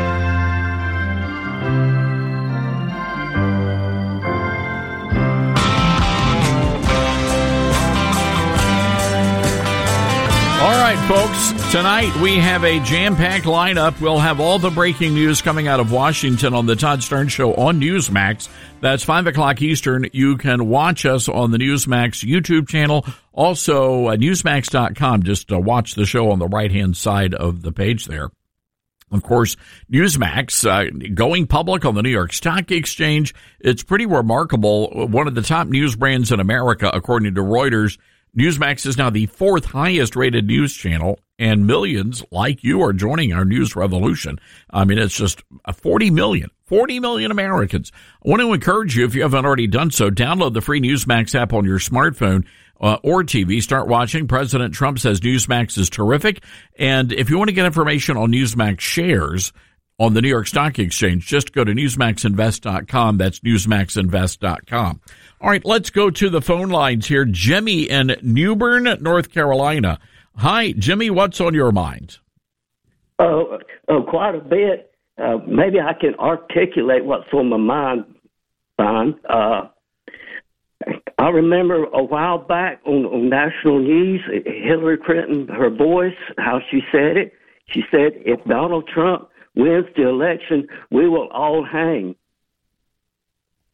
All right, folks, tonight we have a jam-packed lineup. We'll have all the breaking news coming out of Washington on the Todd Stearns Show on Newsmax. That's five o'clock Eastern. You can watch us on the Newsmax YouTube channel. Also, uh, Newsmax dot com. Just uh, watch the show on the right-hand side of the page there. Of course, Newsmax, uh, going public on the New York Stock Exchange. It's pretty remarkable. One of the top news brands in America, according to Reuters. Newsmax is now the fourth highest rated news channel, and millions like you are joining our news revolution. I mean, it's just forty million, forty million Americans. I want to encourage you, if you haven't already done so, download the free Newsmax app on your smartphone uh, or T V. Start watching. President Trump says Newsmax is terrific. And if you want to get information on Newsmax shares on the New York Stock Exchange, just go to Newsmax Invest dot com. That's Newsmax Invest dot com. All right, let's go to the phone lines here. Jimmy in New Bern, North Carolina. Hi, Jimmy, what's on your mind? Oh, oh quite a bit. Uh, maybe I can articulate what's on my mind, Don. Uh, I remember a while back on, on national news, Hillary Clinton, her voice, how she said it. She said, if Donald Trump wins the election, we will all hang.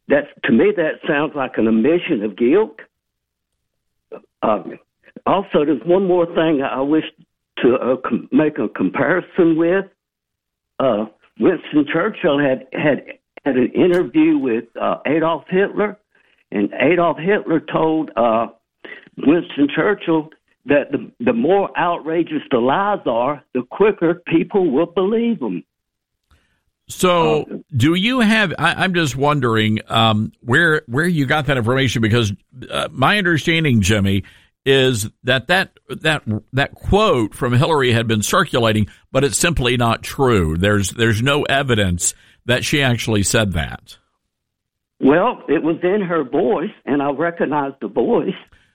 that's to me that sounds like an admission of guilt. Uh, also, there's one more thing I wish to uh, com- make a comparison with. Uh, Winston Churchill had, had had an interview with uh, Adolf Hitler, and Adolf Hitler told uh, Winston Churchill that the, the more outrageous the lies are, the quicker people will believe them. So, do you have? I, I'm just wondering um, where where you got that information, because uh, my understanding, Jimmy, is that that that that quote from Hillary had been circulating, but it's simply not true. There's there's no evidence that she actually said that. Well, it was in her voice, and I recognized the voice.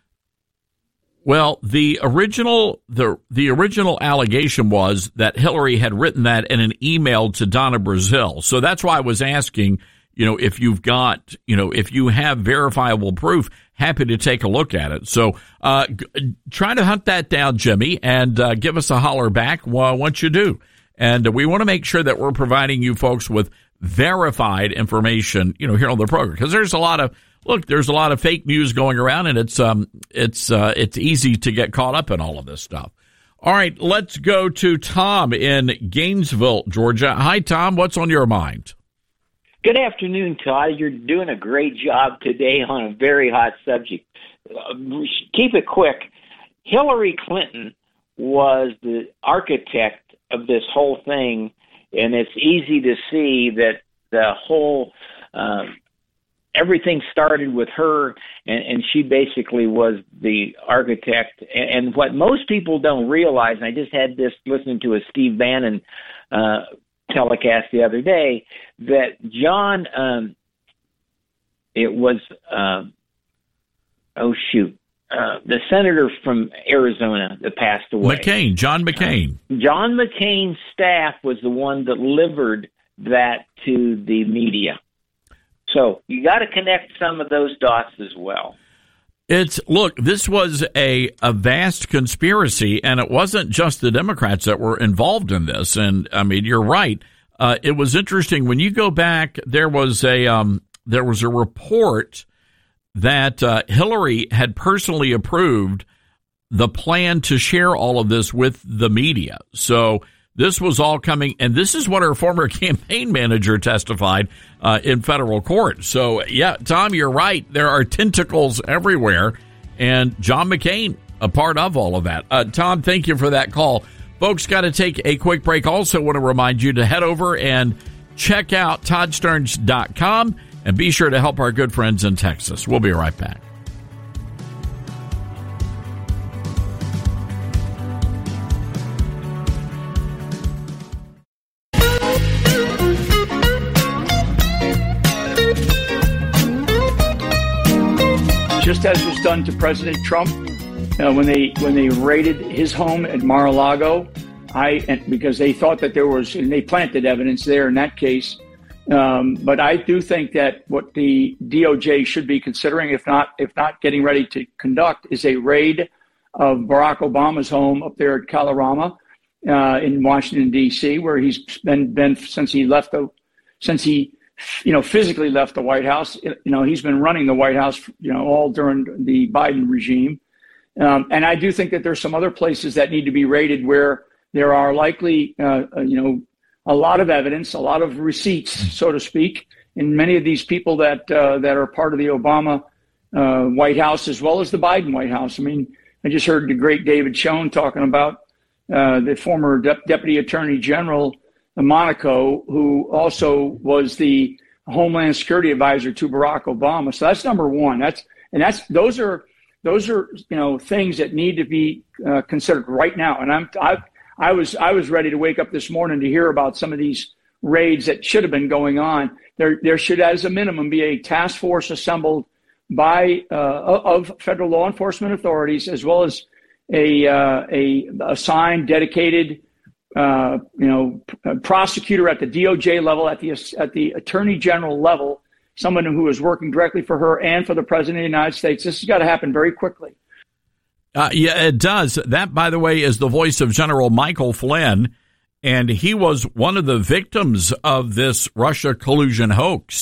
Well, the original the the original allegation was that Hillary had written that in an email to Donna Brazile. So that's why I was asking, you know, if you've got, you know, if you have verifiable proof, happy to take a look at it. So uh, g- try to hunt that down, Jimmy, and uh, give us a holler back uh, once you do. And uh, we want to make sure that we're providing you folks with verified information, you know, here on the program, because there's a lot of Look, there's a lot of fake news going around, and it's um, it's uh, it's easy to get caught up in all of this stuff. All right, let's go to Tom in Gainesville, Georgia. Hi, Tom. What's on your mind? Good afternoon, Todd. You're doing a great job today on a very hot subject. Uh, keep it quick. Hillary Clinton was the architect of this whole thing, and it's easy to see that the whole uh, everything started with her, and, and she basically was the architect. And, and what most people don't realize, and I just had this listening to a Steve Bannon uh, telecast the other day, that John, um, it was, uh, oh, shoot, uh, the senator from Arizona that passed away. McCain, John McCain. Uh, John McCain's staff was the one that delivered that to the media. So you got to connect some of those dots as well. It's look, this was a, a vast conspiracy, and it wasn't just the Democrats that were involved in this. And I mean, you're right. Uh, it was interesting when you go back. There was a um, there was a report that uh, Hillary had personally approved the plan to share all of this with the media. So this was all coming, and this is what her former campaign manager testified uh, in federal court. So, yeah, Tom, you're right. There are tentacles everywhere, and John McCain, a part of all of that. Uh, Tom, thank you for that call. Folks, got to take a quick break. Also want to remind you to head over and check out Todd Sterns dot com, and be sure to help our good friends in Texas. We'll be right back. Just as was done to President Trump uh, when they when they raided his home at Mar-a-Lago, I and because they thought that there was, and they planted evidence there in that case. Um, but I do think that what the D O J should be considering, if not if not getting ready to conduct, is a raid of Barack Obama's home up there at Kalorama uh, in Washington D C, where he's been been since he left the since he. you know, physically left the White House. You know, he's been running the White House, you know, all during the Biden regime. Um, and I do think that there's some other places that need to be raided where there are likely, uh, you know, a lot of evidence, a lot of receipts, so to speak, in many of these people that uh, that are part of the Obama uh, White House as well as the Biden White House. I mean, I just heard the great David Schoen talking about uh, the former de- Deputy Attorney General Monaco, who also was the Homeland Security Advisor to Barack Obama. So that's number one. That's and that's those are those are you know things that need to be uh, considered right now. And I'm I I was I was ready to wake up this morning to hear about some of these raids that should have been going on. There there should, as a minimum, be a task force assembled by uh, of federal law enforcement authorities, as well as a uh, a assigned dedicated. Uh, you know, prosecutor at the D O J level, at the at the Attorney General level, someone who is working directly for her and for the President of the United States. This has got to happen very quickly. Uh, yeah, it does. That, by the way, is the voice of General Michael Flynn, and he was one of the victims of this Russia collusion hoax.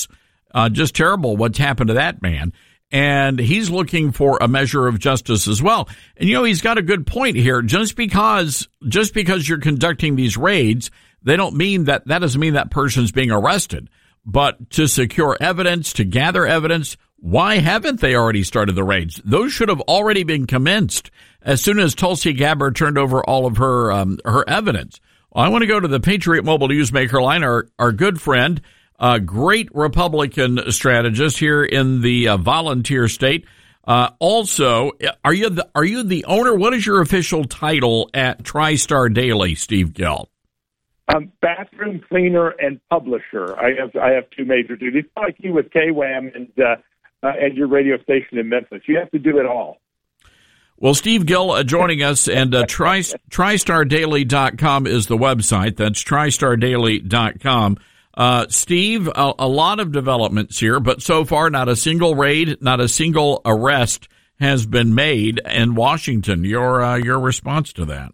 Uh, just terrible what's happened to that man. And he's looking for a measure of justice as well. And, you know, he's got a good point here. Just because, just because you're conducting these raids, they don't mean that, that doesn't mean that person's being arrested. But to secure evidence, to gather evidence, why haven't they already started the raids? Those should have already been commenced as soon as Tulsi Gabbard turned over all of her, um, her evidence. Well, I want to go to the Patriot Mobile Newsmaker line, our, our good friend, a great Republican strategist here in the uh, volunteer state. Uh, also, are you the are you the owner? What is your official title at TriStar Daily, Steve Gill? Um, bathroom cleaner and publisher. I have I have two major duties, like you with K WAM and uh, uh, and your radio station in Memphis. You have to do it all. Well, Steve Gill uh, joining us, and uh, tri- TriStar Daily dot com is the website. That's TriStar Daily dot com. Uh, Steve, a, a lot of developments here, but so far not a single raid, not a single arrest has been made in Washington. Your uh, your response to that?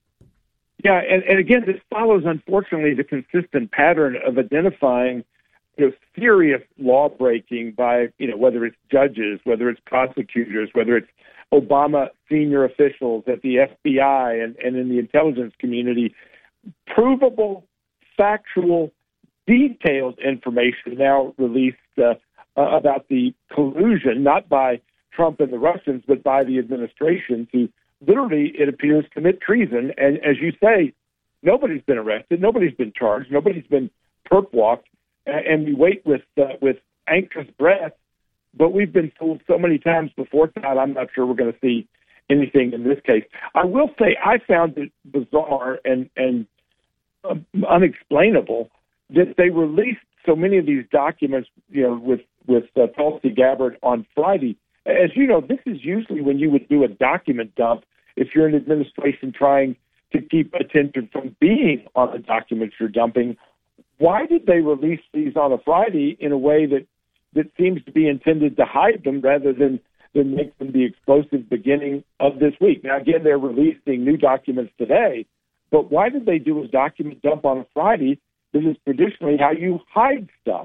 Yeah, and, and again, this follows, unfortunately, the consistent pattern of identifying, you know, serious law breaking by, you know, whether it's judges, whether it's prosecutors, whether it's Obama senior officials at the F B I and, and in the intelligence community, provable, factual, detailed information now released uh, uh, about the collusion, not by Trump and the Russians, but by the administration to literally, it appears, commit treason. And as you say, nobody's been arrested, nobody's been charged, nobody's been perp walked, and we wait with uh, with anxious breath. But we've been fooled so many times before, Todd, I'm not sure we're going to see anything in this case. I will say I found it bizarre and, and uh, unexplainable that they released so many of these documents, you know, with with uh, Tulsi Gabbard on Friday. As you know, this is usually when you would do a document dump if you're an administration trying to keep attention from being on the documents you're dumping. Why did they release these on a Friday in a way that, that seems to be intended to hide them rather than, than make them the explosive beginning of this week? Now, again, they're releasing new documents today, but why did they do a document dump on a Friday? This is traditionally how you hide stuff.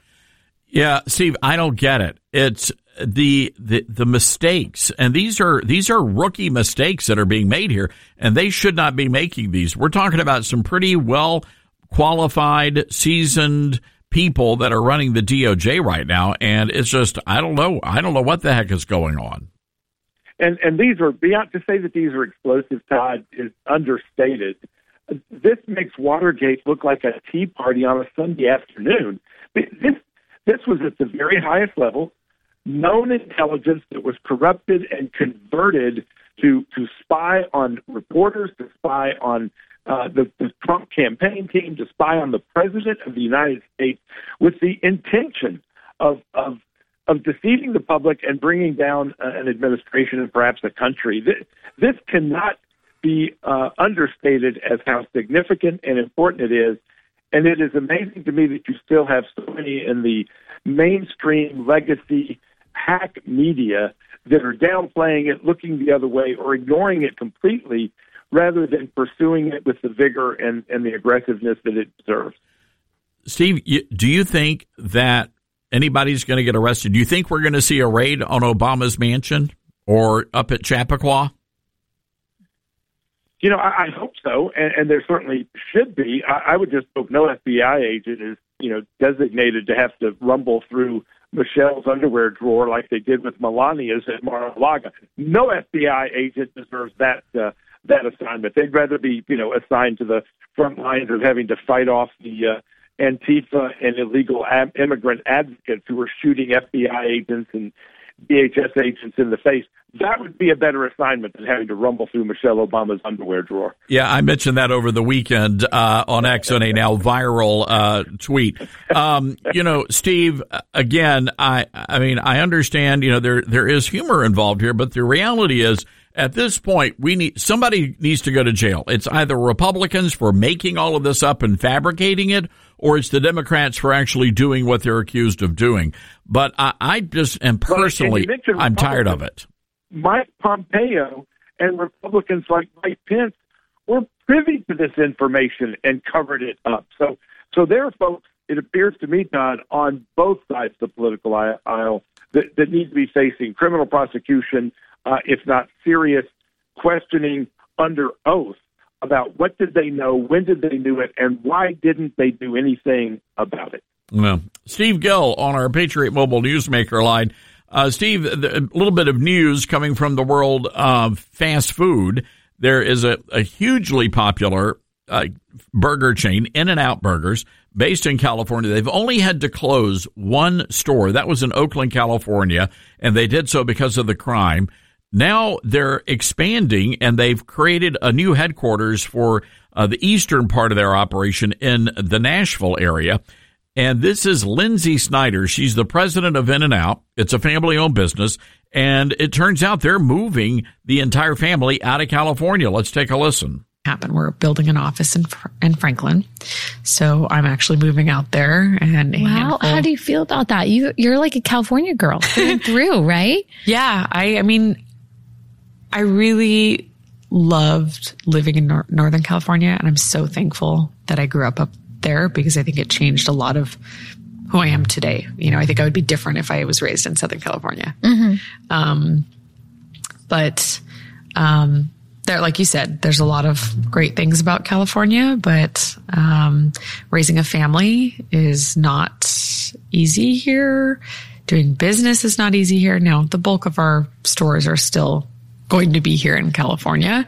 Yeah, Steve, I don't get it. It's the, the the mistakes, and these are these are rookie mistakes that are being made here, and they should not be making these. We're talking about some pretty well qualified, seasoned people that are running the D O J right now, and it's just I don't know. I don't know what the heck is going on. And and these are beyond to say that these are explosive, Todd, is understated. This makes Watergate look like a tea party on a Sunday afternoon. This this was at the very highest level, known intelligence that was corrupted and converted to to spy on reporters, to spy on uh, the, the Trump campaign team, to spy on the president of the United States, with the intention of of of deceiving the public and bringing down uh, an administration and perhaps a country. This, this cannot be uh, understated as how significant and important it is. And it is amazing to me that you still have so many in the mainstream legacy hack media that are downplaying it, looking the other way, or ignoring it completely rather than pursuing it with the vigor and, and the aggressiveness that it deserves. Steve, do you think that anybody's going to get arrested? Do you think we're going to see a raid on Obama's mansion or up at Chappaqua? You know, I, I hope so, and, and there certainly should be. I, I would just hope no F B I agent is, you know, designated to have to rumble through Michelle's underwear drawer like they did with Melania's at Mar-a-Lago. No F B I agent deserves that uh, that assignment. They'd rather be, you know, assigned to the front lines of having to fight off the uh, Antifa and illegal ab- immigrant advocates who were shooting F B I agents and D H S agents in the face. That would be a better assignment than having to rumble through Michelle Obama's underwear drawer. Yeah, I mentioned that over the weekend uh, on X on a now viral uh, tweet. Um, you know, Steve, again, I I mean, I understand, you know, there there is humor involved here, but the reality is, at this point, we need somebody needs to go to jail. It's either Republicans for making all of this up and fabricating it, or it's the Democrats for actually doing what they're accused of doing. But I, I just am personally, I'm tired of it. Mike Pompeo and Republicans like Mike Pence were privy to this information and covered it up. So, so there are folks it appears to me, Todd, on both sides of the political aisle that, that need to be facing criminal prosecution, uh, if not serious questioning under oath about what did they know, when did they know it, and why didn't they do anything about it. Well, Steve Gill on our Patriot Mobile Newsmaker line. Uh, Steve, a little bit of news coming from the world of fast food. There is a, a hugely popular uh, burger chain, In-N-Out Burgers, based in California. They've only had to close one store. That was in Oakland, California, and they did so because of the crime. Now they're expanding, and they've created a new headquarters for uh, the eastern part of their operation in the Nashville area. And this is Lindsay Snyder. She's the president of In-N-Out. It's a family-owned business, and it turns out they're moving the entire family out of California. Let's take a listen. Happen. We're building an office in in Franklin, so I'm actually moving out there. And wow, handful. How do you feel about that? You you're like a California girl through, through right? Yeah, I I mean, I really loved living in nor- Northern California, and I'm so thankful that I grew up up there because I think it changed a lot of who I am today. You know, I think I would be different if I was raised in Southern California. Mm-hmm. Um, but um. There, like you said, there's a lot of great things about California, but um, raising a family is not easy here. Doing business is not easy here. Now, the bulk of our stores are still going to be here in California,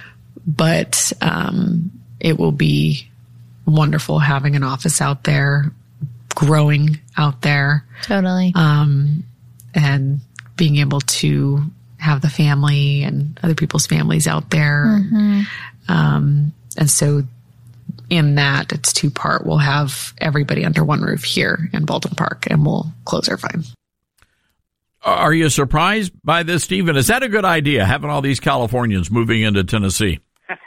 but um, it will be wonderful having an office out there, growing out there. Totally. Um, and being able to have the family and other people's families out there. Mm-hmm. Um, and so in that, it's two part. We'll have everybody under one roof here in Baldwin Park, and we'll close our fine. Are you surprised by this, Stephen? Is that a good idea, having all these Californians moving into Tennessee?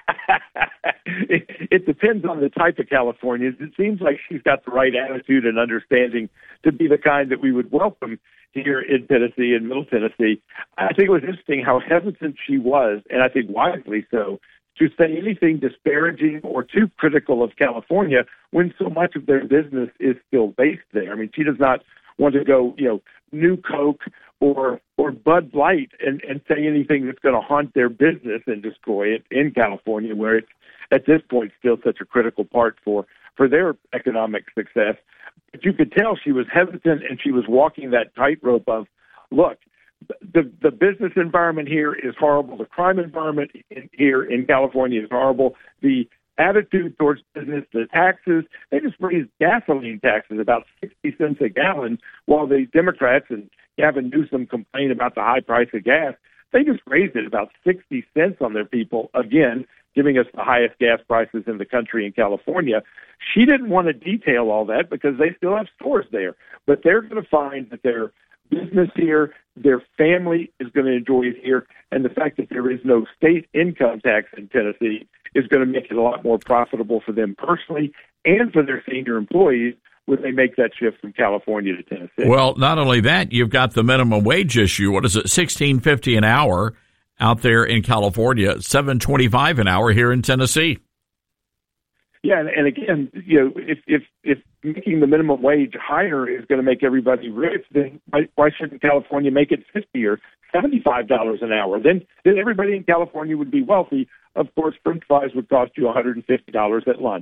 it, it depends on the type of Californians. It seems like she's got the right attitude and understanding to be the kind that we would welcome here in Tennessee, in Middle Tennessee. I think it was interesting how hesitant she was, and I think wisely so, to say anything disparaging or too critical of California when so much of their business is still based there. I mean, she does not want to go, you know, New Coke or or Bud Light and, and say anything that's going to haunt their business and destroy it in California, where it's at this point still such a critical part for, for their economic success. But you could tell she was hesitant, and she was walking that tightrope of, look, the the business environment here is horrible. The crime environment in, here in California is horrible. The attitude towards business, the taxes, they just raised gasoline taxes about sixty cents a gallon, while the Democrats and Gavin Newsom complain about the high price of gas. They just raised it about sixty cents on their people, again, giving us the highest gas prices in the country in California. She didn't want to detail all that because they still have stores there. But they're going to find that their business here, their family is going to enjoy it here, and the fact that there is no state income tax in Tennessee is going to make it a lot more profitable for them personally and for their senior employees when they make that shift from California to Tennessee. Well, not only that, you've got the minimum wage issue. What is it, sixteen fifty an hour out there in California, seven twenty-five an hour here in Tennessee. Yeah, and, and again, you know, if if if making the minimum wage higher is going to make everybody rich, then why, why shouldn't California make it fifty or seventy-five dollars an hour? Then then everybody in California would be wealthy. Of course, French fries would cost you one hundred fifty dollars at lunch.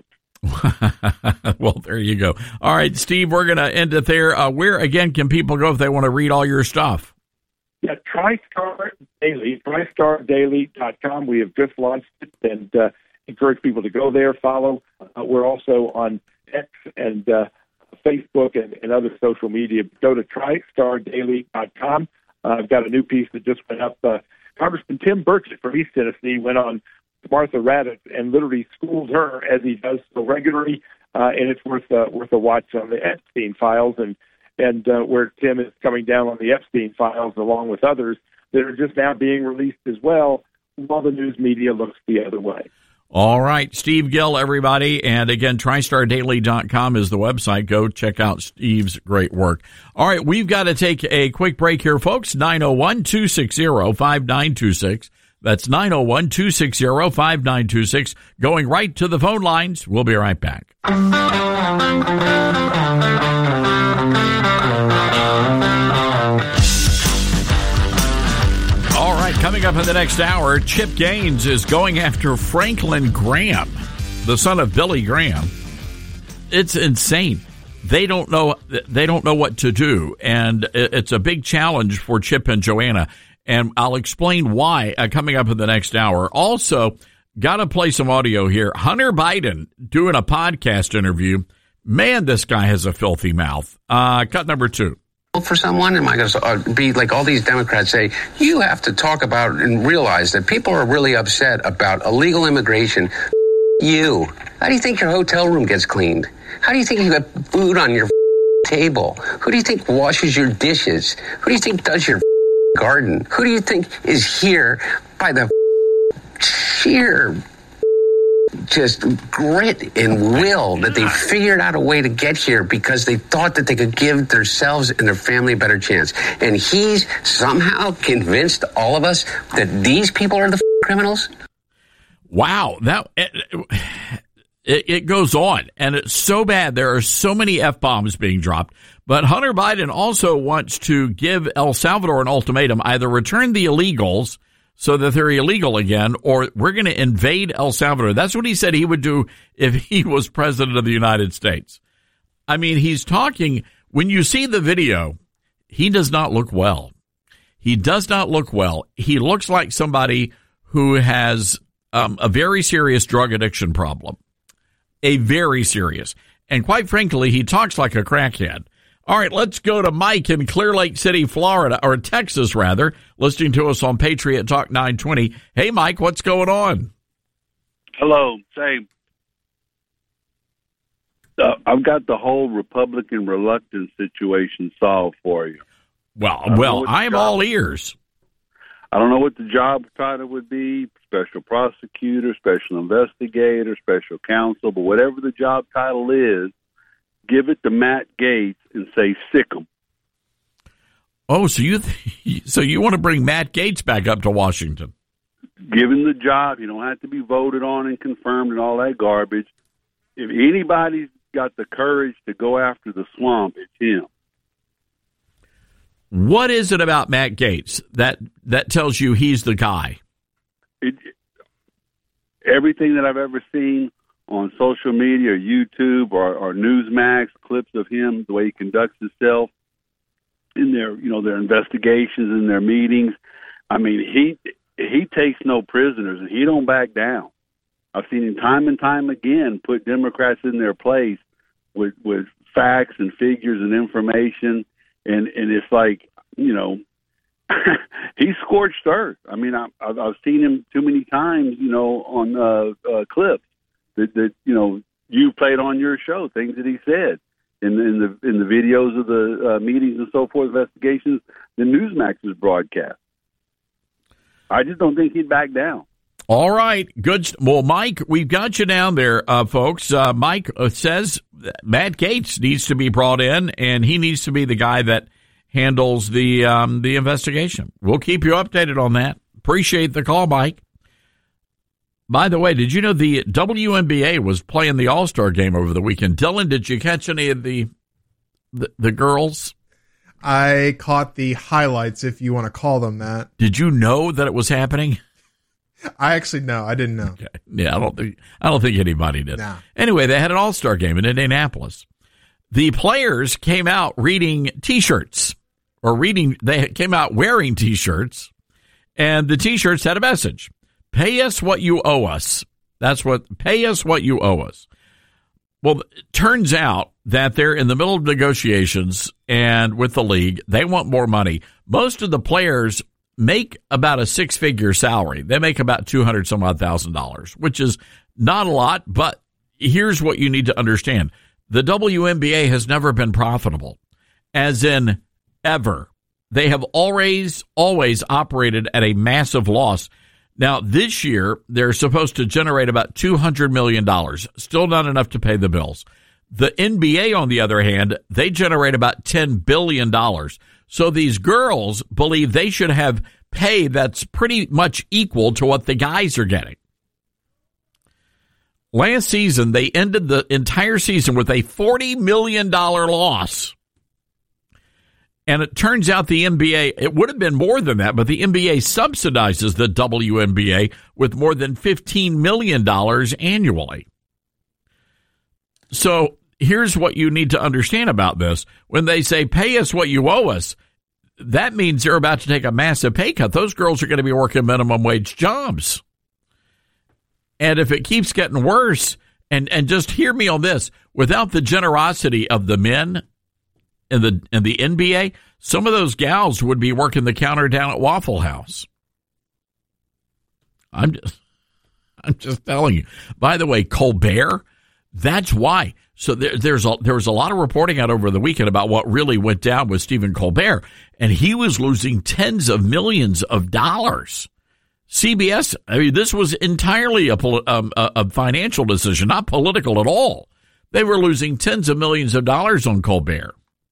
Well, there you go. All right, Steve, we're going to end it there. Uh, where, again, can people go if they want to read all your stuff? Yeah, TriStar Daily, tri star daily dot com. We have just launched it, and uh, encourage people to go there, follow. Uh, we're also on X and uh, Facebook and, and other social media. Go to tri star daily dot com. Uh, I've got a new piece that just went up. Uh, Congressman Tim Burchett from East Tennessee went on Martha Raddatz and literally schooled her, as he does so regularly, uh, and it's worth uh, worth a watch on the Epstein files, and and uh, where Tim is coming down on the Epstein files along with others that are just now being released as well, while the news media looks the other way. All right, Steve Gill, everybody. And again, tri star daily dot com is the website. Go check out Steve's great work. All right, we've got to take a quick break here, folks. nine oh one, two six zero, five nine two six. That's nine oh one, two six zero, five nine two six. Going right to the phone lines. We'll be right back. All right, coming up in the next hour, Chip Gaines is going after Franklin Graham, the son of Billy Graham. It's insane. They don't know. They don't know what to do, and it's a big challenge for Chip and Joanna. And I'll explain why uh, coming up in the next hour. Also, got to play some audio here. Hunter Biden doing a podcast interview. Man, this guy has a filthy mouth. Uh, cut number two. For someone, am I going to be like all these Democrats say, you have to talk about and realize that people are really upset about illegal immigration. You. How do you think your hotel room gets cleaned? How do you think you got food on your table? Who do you think washes your dishes? Who do you think does your garden? Who do you think is here by the sheer just grit and will that they figured out a way to get here because they thought that they could give themselves and their family a better chance? And he's somehow convinced all of us that these people are the criminals? Wow. That it, it goes on, and it's so bad. There are so many F-bombs being dropped. But Hunter Biden also wants to give El Salvador an ultimatum: either return the illegals so that they're illegal again, or we're going to invade El Salvador. That's what he said he would do if he was president of the United States. I mean, he's talking, when you see the video, he does not look well. He does not look well. He looks like somebody who has um, a very serious drug addiction problem. A very serious. And quite frankly, he talks like a crackhead. All right, let's go to Mike in Clear Lake City, Florida, or Texas, rather, listening to us on Patriot Talk nine twenty. Hey, Mike, what's going on? Hello. Say, uh, I've got the whole Republican reluctance situation solved for you. Well, well, I'm all ears. I don't know what the job title would be: special prosecutor, special investigator, special counsel, but whatever the job title is, give it to Matt Gaetz and say, sick him. Oh, so you th- so you want to bring Matt Gaetz back up to Washington? Give him the job. You don't have to be voted on and confirmed and all that garbage. If anybody's got the courage to go after the swamp, it's him. What is it about Matt Gaetz that, that tells you he's the guy? It, everything that I've ever seen on social media or YouTube or, or Newsmax, clips of him, the way he conducts himself in their, you know, their investigations and their meetings. I mean, he he takes no prisoners and he don't back down. I've seen him time and time again put Democrats in their place with with facts and figures and information, and and it's like, you know, he's scorched earth. I mean, I, I've I've seen him too many times, you know, on uh, uh, clips. That, that you know you played on your show, things that he said in, in the in the videos of the uh, meetings and so forth, investigations, the Newsmax's broadcast. I just don't think he'd back down. All right, good. Well, Mike, we've got you down there, uh, folks. Uh, Mike says Matt Gaetz needs to be brought in, and he needs to be the guy that handles the um, the investigation. We'll keep you updated on that. Appreciate the call, Mike. By the way, did you know the W N B A was playing the All-Star game over the weekend? Dylan, did you catch any of the the, the girls? I caught the highlights, if you want to call them that. Did you know that it was happening? I actually no, I didn't know. Okay. Yeah, I don't think I don't think anybody did. Nah. Anyway, they had an All-Star game in Indianapolis. The players came out reading T-shirts, or reading. They came out wearing T-shirts, and the T-shirts had a message. Pay us what you owe us. That's what, pay us what you owe us. Well, it turns out that they're in the middle of negotiations and with the league, they want more money. Most of the players make about a six-figure salary. They make about two hundred some odd thousand dollars, which is not a lot, but here's what you need to understand. The W N B A has never been profitable, as in ever. They have always, always operated at a massive loss. Now, this year, they're supposed to generate about two hundred million dollars. Still not enough to pay the bills. The N B A, on the other hand, they generate about ten billion dollars. So these girls believe they should have pay that's pretty much equal to what the guys are getting. Last season, they ended the entire season with a forty million dollars loss. And it turns out the N B A, it would have been more than that, but the N B A subsidizes the W N B A with more than fifteen million dollars annually. So here's what you need to understand about this. When they say, pay us what you owe us, that means they're about to take a massive pay cut. Those girls are going to be working minimum wage jobs. And if it keeps getting worse, and, and just hear me on this, without the generosity of the men in the in the N B A, some of those gals would be working the counter down at Waffle House. I'm just, I'm just telling you. By the way, Colbert, that's why. So there, there's a, there was a lot of reporting out over the weekend about what really went down with Stephen Colbert, and he was losing tens of millions of dollars. C B S, I mean, this was entirely a, um, a, a financial decision, not political at all. They were losing tens of millions of dollars on Colbert.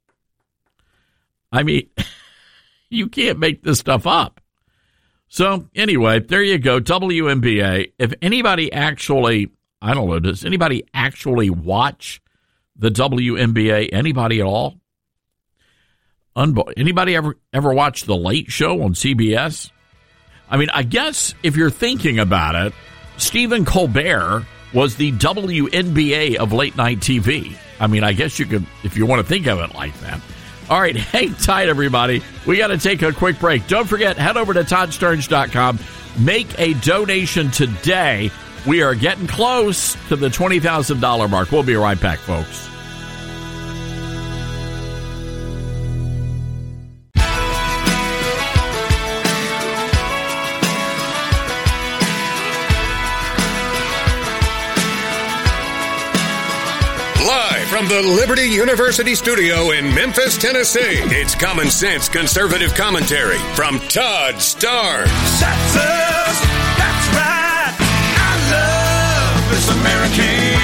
I mean, you can't make this stuff up. So anyway, there you go, W N B A. If anybody actually, I don't know, does anybody actually watch the W N B A? Anybody at all? Unbo- anybody ever ever watch The Late Show on C B S? I mean, I guess if you're thinking about it, Stephen Colbert was the W N B A of late night T V. I mean, I guess you could, if you want to think of it like that. All right, hang tight, everybody. We got to take a quick break. Don't forget, head over to Todd Stearns dot com. Make a donation today. We are getting close to the twenty thousand dollars mark. We'll be right back, folks. From the Liberty University studio in Memphis, Tennessee, it's Common Sense Conservative Commentary from Todd Starnes. That's us. That's right. I love this American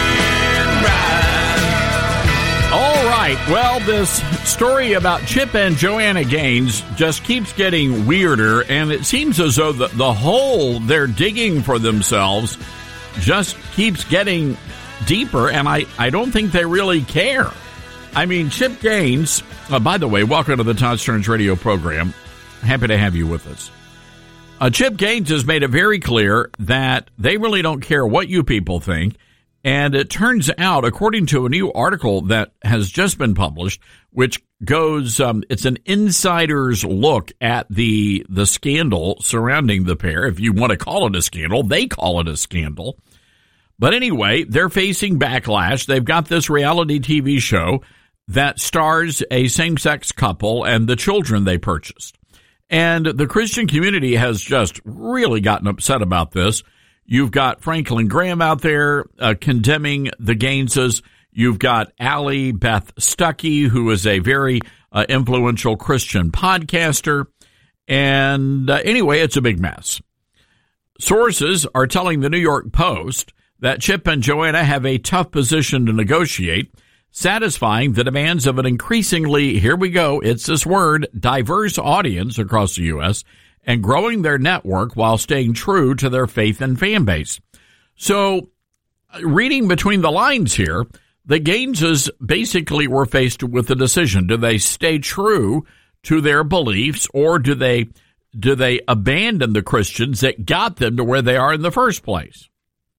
ride. All right. Well, this story about Chip and Joanna Gaines just keeps getting weirder, and it seems as though the, the hole they're digging for themselves just keeps getting deeper, and I, I don't think they really care. I mean, Chip Gaines, uh, by the way, welcome to the Todd Stearns radio program. Happy to have you with us. Uh, Chip Gaines has made it very clear that they really don't care what you people think, and it turns out, according to a new article that has just been published, which goes, um, it's an insider's look at the the scandal surrounding the pair. If you want to call it a scandal, they call it a scandal. But anyway, they're facing backlash. They've got this reality T V show that stars a same-sex couple and the children they purchased. And the Christian community has just really gotten upset about this. You've got Franklin Graham out there uh, condemning the Gaineses. You've got Allie Beth Stuckey, who is a very uh, influential Christian podcaster. And uh, anyway, it's a big mess. Sources are telling the New York Post that Chip and Joanna have a tough position to negotiate, satisfying the demands of an increasingly, here we go, it's this word, diverse audience across the U S, and growing their network while staying true to their faith and fan base. So, reading between the lines here, the Gaineses basically were faced with a decision. Do they stay true to their beliefs, or do they do they abandon the Christians that got them to where they are in the first place?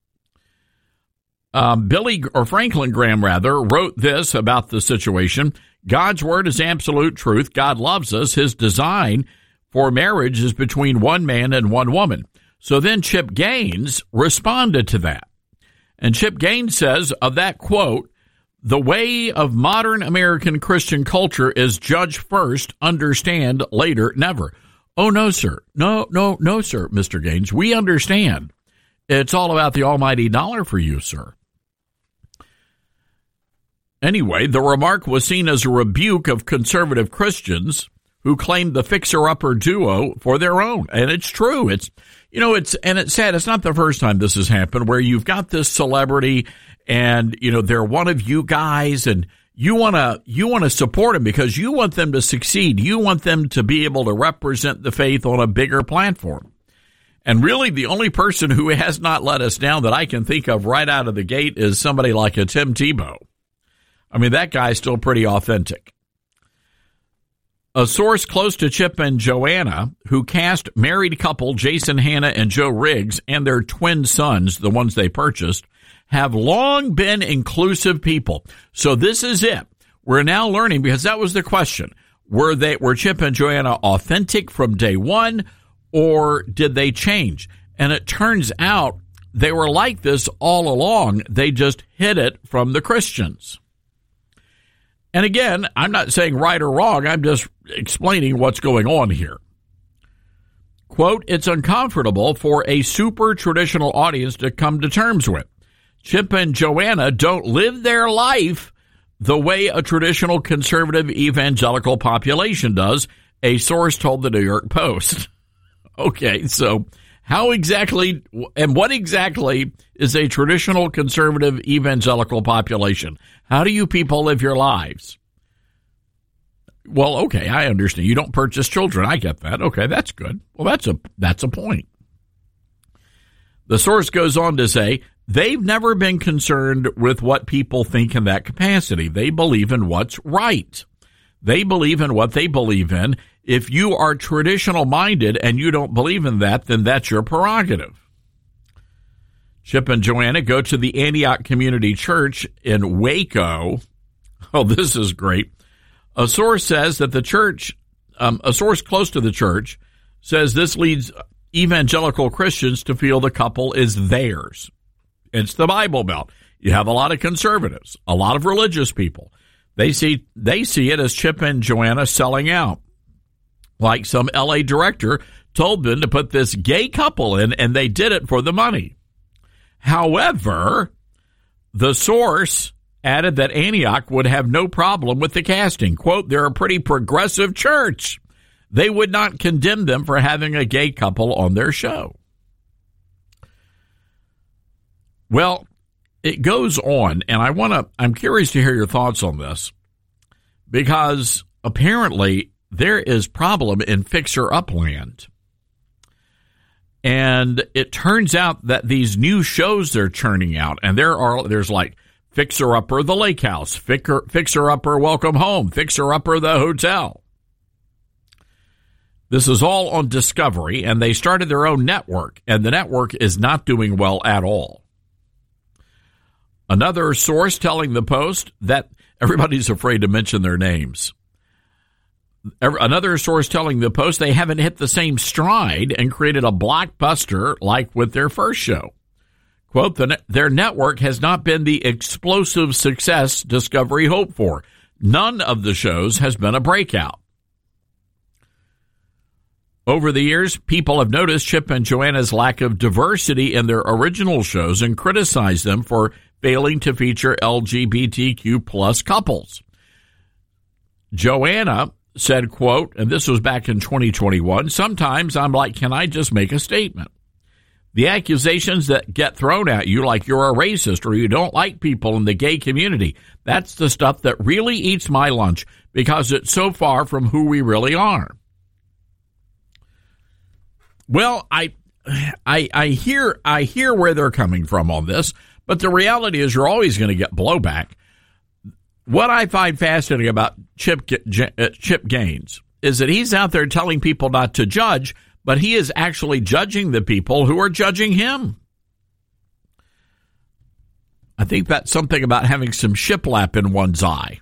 Um, Billy, or Franklin Graham, rather, wrote this about the situation. God's word is absolute truth. God loves us. His design for marriage is between one man and one woman. So then Chip Gaines responded to that. And Chip Gaines says of that quote, the way of modern American Christian culture is judge first, understand later, never. Oh, no, sir. No, no, no, sir, Mister Gaines. We understand. It's all about the almighty dollar for you, sir. Anyway, the remark was seen as a rebuke of conservative Christians who claimed the fixer-upper duo for their own. And it's true. It's, you know, it's, and it's sad. It's not the first time this has happened where you've got this celebrity and, you know, they're one of you guys and You want to you want to support them because you want them to succeed. You want them to be able to represent the faith on a bigger platform. And really, the only person who has not let us down that I can think of right out of the gate is somebody like a Tim Tebow. I mean, that guy's still pretty authentic. A source close to Chip and Joanna, who cast married couple Jason Hanna and Joe Riggs and their twin sons, the ones they purchased, have long been inclusive people. So this is it. We're now learning, because that was the question. Were they were Chip and Joanna authentic from day one, or did they change? And it turns out they were like this all along. They just hid it from the Christians. And again, I'm not saying right or wrong. I'm just explaining what's going on here. Quote, it's uncomfortable for a super traditional audience to come to terms with. Chip and Joanna don't live their life the way a traditional conservative evangelical population does, a source told the New York Post. Okay, so how exactly and what exactly is a traditional conservative evangelical population? How do you people live your lives? Well, okay, I understand. You don't purchase children. I get that. Okay, that's good. Well, that's a that's a point. The source goes on to say, they've never been concerned with what people think in that capacity. They believe in what's right. They believe in what they believe in. If you are traditional minded and you don't believe in that, then that's your prerogative. Chip and Joanna go to the Antioch Community Church in Waco. Oh, this is great. A source says that the church, um, a source close to the church, says this leads evangelical Christians to feel the couple is theirs. It's the Bible Belt. You have a lot of conservatives, a lot of religious people. They see they see it as Chip and Joanna selling out. Like some L A director told them to put this gay couple in, and they did it for the money. However, the source added that Antioch would have no problem with the casting. Quote, they're a pretty progressive church. They would not condemn them for having a gay couple on their show. Well, it goes on, and I want to, I'm curious to hear your thoughts on this, because apparently there is problem in fixer-up land. And it turns out that these new shows they're churning out, and there are, there's like Fixer-Upper the Lake House, Fixer, Fixer-Upper Welcome Home, Fixer-Upper the Hotel. This is all on Discovery, and they started their own network, and the network is not doing well at all. Another source telling the Post that everybody's afraid to mention their names. Another source telling the Post they haven't hit the same stride and created a blockbuster like with their first show. Quote, the, their network has not been the explosive success Discovery hoped for. None of the shows has been a breakout. Over the years, people have noticed Chip and Joanna's lack of diversity in their original shows and criticized them for failing to feature L G B T Q plus couples. Joanna said, quote, and this was back in twenty twenty-one, sometimes I'm like, can I just make a statement? The accusations that get thrown at you like you're a racist or you don't like people in the gay community, that's the stuff that really eats my lunch because it's so far from who we really are. Well, I, I, I hear, I hear where they're coming from on this, but the reality is you're always going to get blowback. What I find fascinating about Chip, Chip Gaines is that he's out there telling people not to judge, but he is actually judging the people who are judging him. I think that's something about having some shiplap in one's eye.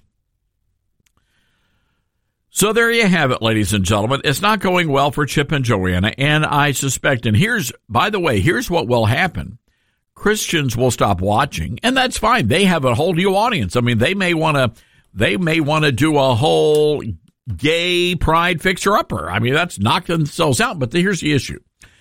So there you have it, ladies and gentlemen. It's not going well for Chip and Joanna, and I suspect, and here's, by the way, here's what will happen. Christians will stop watching, and that's fine. They have a whole new audience. I mean, they may want to, they may want to do a whole gay pride fixer-upper. I mean, that's knocking themselves out, but here's the issue.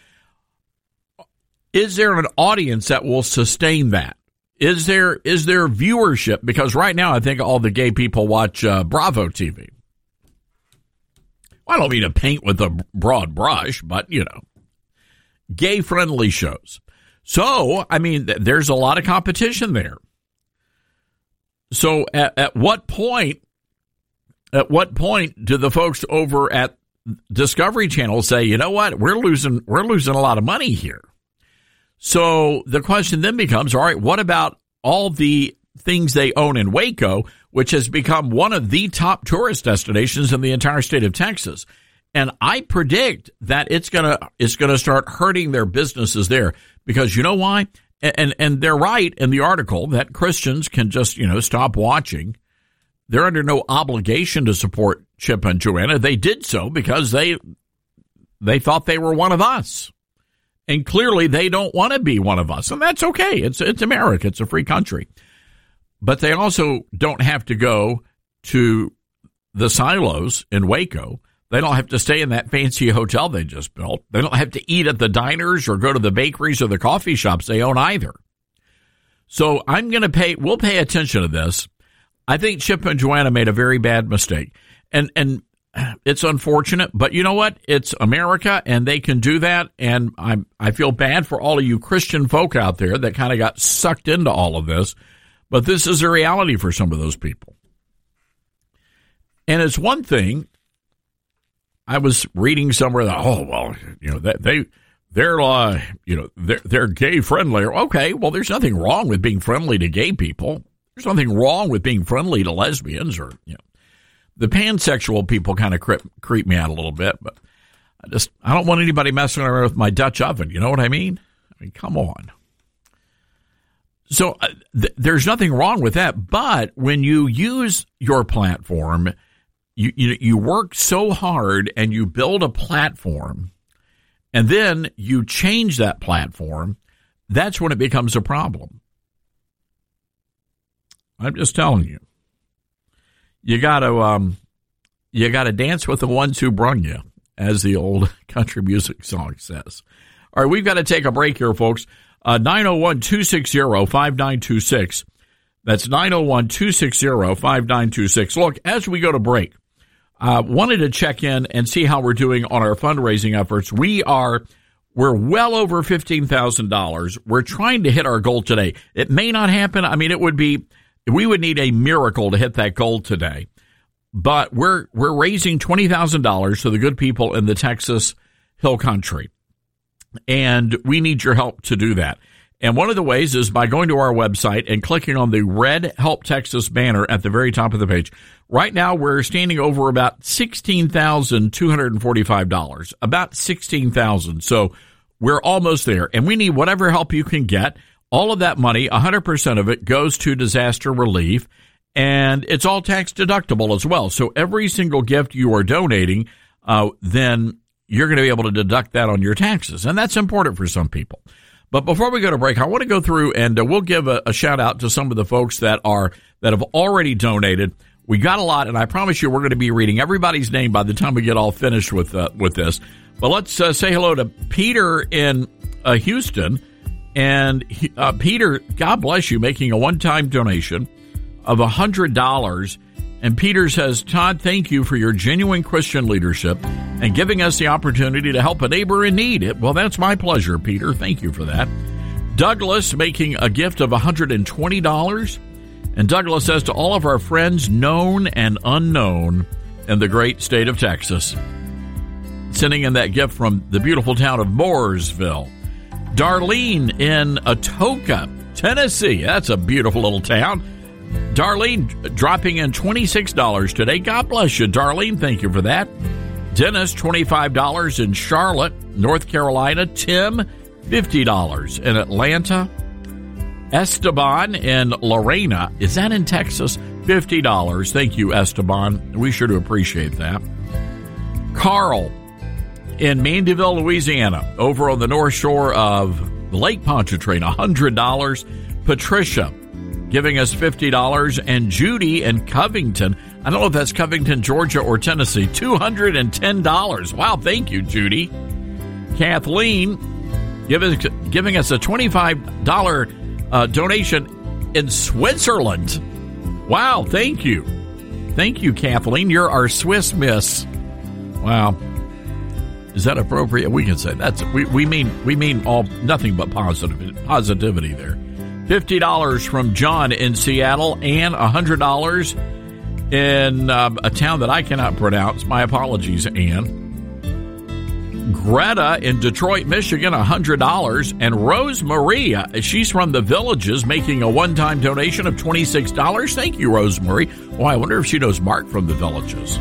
Is there an audience that will sustain that? Is there, is there viewership? Because right now, I think all the gay people watch uh, Bravo T V. I don't mean to paint with a broad brush, but, you know, gay-friendly shows. So, I mean, there's a lot of competition there. So at, at what point, at what point do the folks over at Discovery Channel say, you know what, we're losing, we're losing a lot of money here? So the question then becomes, all right, what about all the things they own in Waco, which has become one of the top tourist destinations in the entire state of Texas? And I predict that it's gonna it's gonna start hurting their businesses there, because you know why? And and they're right in the article that Christians can just, you know, stop watching. They're under no obligation to support Chip and Joanna. They did so because they they thought they were one of us. And clearly they don't want to be one of us. And that's okay. It's it's America. It's a free country. But they also don't have to go to the silos in Waco. They don't have to stay in that fancy hotel they just built. They don't have to eat at the diners or go to the bakeries or the coffee shops they own either. So I'm going to pay, we'll pay attention to this. I think Chip and Joanna made a very bad mistake. And, and it's unfortunate, but you know what? It's America and they can do that. And I'm, I feel bad for all of you Christian folk out there that kind of got sucked into all of this. But this is a reality for some of those people. And it's one thing. I was reading somewhere that, oh, well, you know, that they, they're, uh, you know, they're, they're gay friendly. Okay, well, there's nothing wrong with being friendly to gay people. There's nothing wrong with being friendly to lesbians or, you know, the pansexual people kind of creep, creep me out a little bit, but I just, I don't want anybody messing around with my Dutch oven. You know what I mean? I mean, come on. So uh, th- there's nothing wrong with that. But when you use your platform, You, you you work so hard and you build a platform and then you change that platform, that's when it becomes a problem. I'm just telling you. You gotta um you gotta dance with the ones who brung you, as the old country music song says. All right, we've got to take a break here, folks. Uh nine oh one, two six zero, five nine two six. That's nine oh one, two six zero, five nine two six. Look, as we go to break, Uh, wanted to check in and see how we're doing on our fundraising efforts. We are, we're well over fifteen thousand dollars. We're trying to hit our goal today. It may not happen. I mean, it would be, we would need a miracle to hit that goal today. But we're, we're raising twenty thousand dollars to the good people in the Texas Hill Country. And we need your help to do that. And one of the ways is by going to our website and clicking on the red Help Texas banner at the very top of the page. Right now, we're standing over about sixteen thousand two hundred forty-five dollars, about sixteen thousand dollars. So we're almost there, and we need whatever help you can get. All of that money, one hundred percent of it, goes to disaster relief, and it's all tax deductible as well. So every single gift you are donating, uh, then you're going to be able to deduct that on your taxes, and that's important for some people. But before we go to break, I want to go through and uh, we'll give a, a shout out to some of the folks that are that have already donated. We got a lot, and I promise you we're going to be reading everybody's name by the time we get all finished with uh, with this. But let's uh, say hello to Peter in uh, Houston. And uh, Peter, God bless you, making a one-time donation of one hundred dollars. And Peter says, Todd, thank you for your genuine Christian leadership and giving us the opportunity to help a neighbor in need. Well, that's my pleasure, Peter. Thank you for that. Douglas making a gift of one hundred twenty dollars. And Douglas says to all of our friends, known and unknown, in the great state of Texas, sending in that gift from the beautiful town of Mooresville. Darlene in Atoka, Tennessee. That's a beautiful little town. Darlene dropping in twenty-six dollars today. God bless you, Darlene. Thank you for that. Dennis, twenty-five dollars in Charlotte, North Carolina. Tim, fifty dollars in Atlanta. Esteban in Lorena. Is that in Texas? fifty dollars. Thank you, Esteban. We sure do appreciate that. Carl in Mandeville, Louisiana, over on the north shore of Lake Pontchartrain, one hundred dollars. Patricia giving us fifty dollars. And Judy in Covington, I don't know if that's Covington, Georgia or Tennessee, two hundred ten dollars. Wow, thank you, Judy. Kathleen giving, giving us a twenty-five dollars uh, donation in Switzerland. Wow, thank you. Thank you, Kathleen. You're our Swiss Miss. Wow. Is that appropriate? We can say that's we, we mean we mean all nothing but positive positivity there. fifty dollars from John in Seattle, and one hundred dollars in uh, a town that I cannot pronounce. My apologies, Ann. Greta in Detroit, Michigan, one hundred dollars. And Rose Maria, she's from the Villages, making a one-time donation of twenty-six dollars. Thank you, Rose Marie. Oh, I wonder if she knows Mark from the Villages.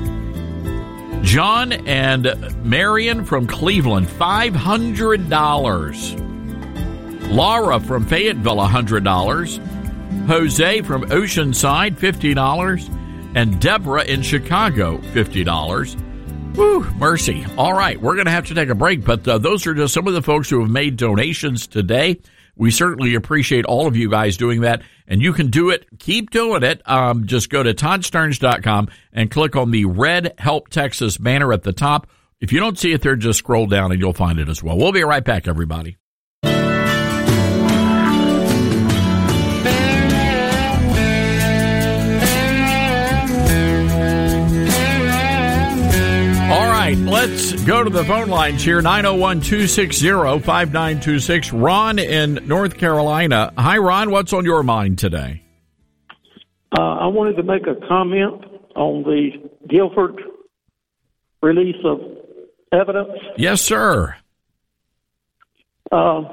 John and Marion from Cleveland, five hundred dollars. Laura from Fayetteville, one hundred dollars. Jose from Oceanside, fifty dollars. And Deborah in Chicago, fifty dollars. Whew, mercy. All right, we're going to have to take a break, but uh, those are just some of the folks who have made donations today. We certainly appreciate all of you guys doing that, and you can do it. Keep doing it. Um, just go to Todd Stearns dot com and click on the red Help Texas banner at the top. If you don't see it there, just scroll down and you'll find it as well. We'll be right back, everybody. Let's go to the phone lines here. nine oh one, two six zero, five nine two six. Ron in North Carolina. Hi, Ron. What's on your mind today? Uh, I wanted to make a comment on the Guilford release of evidence. Yes, sir. Uh,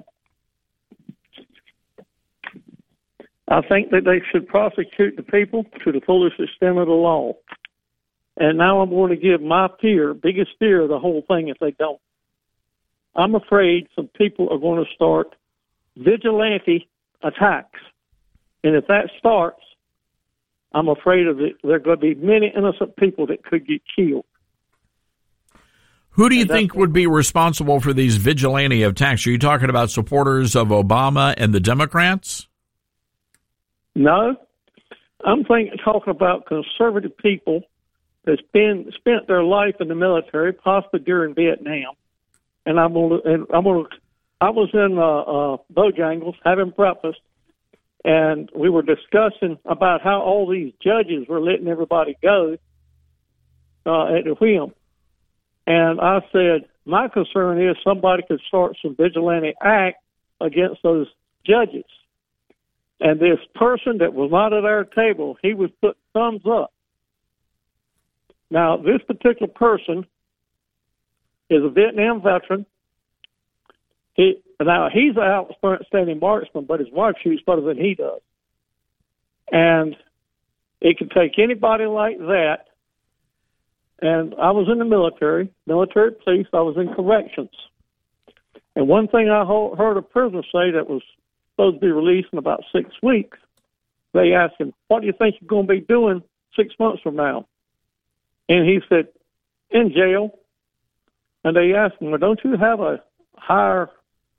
I think that they should prosecute the people to the fullest extent of the law. And now I'm going to give my fear, biggest fear of the whole thing if they don't. I'm afraid some people are going to start vigilante attacks. And if that starts, I'm afraid of it. There are going to be many innocent people that could get killed. Who do you think would be responsible for these vigilante attacks? Are you talking about supporters of Obama and the Democrats? No. I'm thinking, talking about conservative people that's been spent their life in the military, possibly during Vietnam, and I'm gonna, and I'm gonna. I was in uh, uh, Bojangles having breakfast, and we were discussing about how all these judges were letting everybody go uh, at the whim, and I said my concern is somebody could start some vigilante act against those judges, and this person that was not at our table, he was putting thumbs up. Now, this particular person is a Vietnam veteran. He now he's an outstanding marksman, but his wife shoots better than he does. And it can take anybody like that. And I was in the military, military police. I was in corrections. And one thing I heard a prisoner say that was supposed to be released in about six weeks, they asked him, "What do you think you're going to be doing six months from now?" And he said, "In jail." And they asked him, "Well, don't you have a higher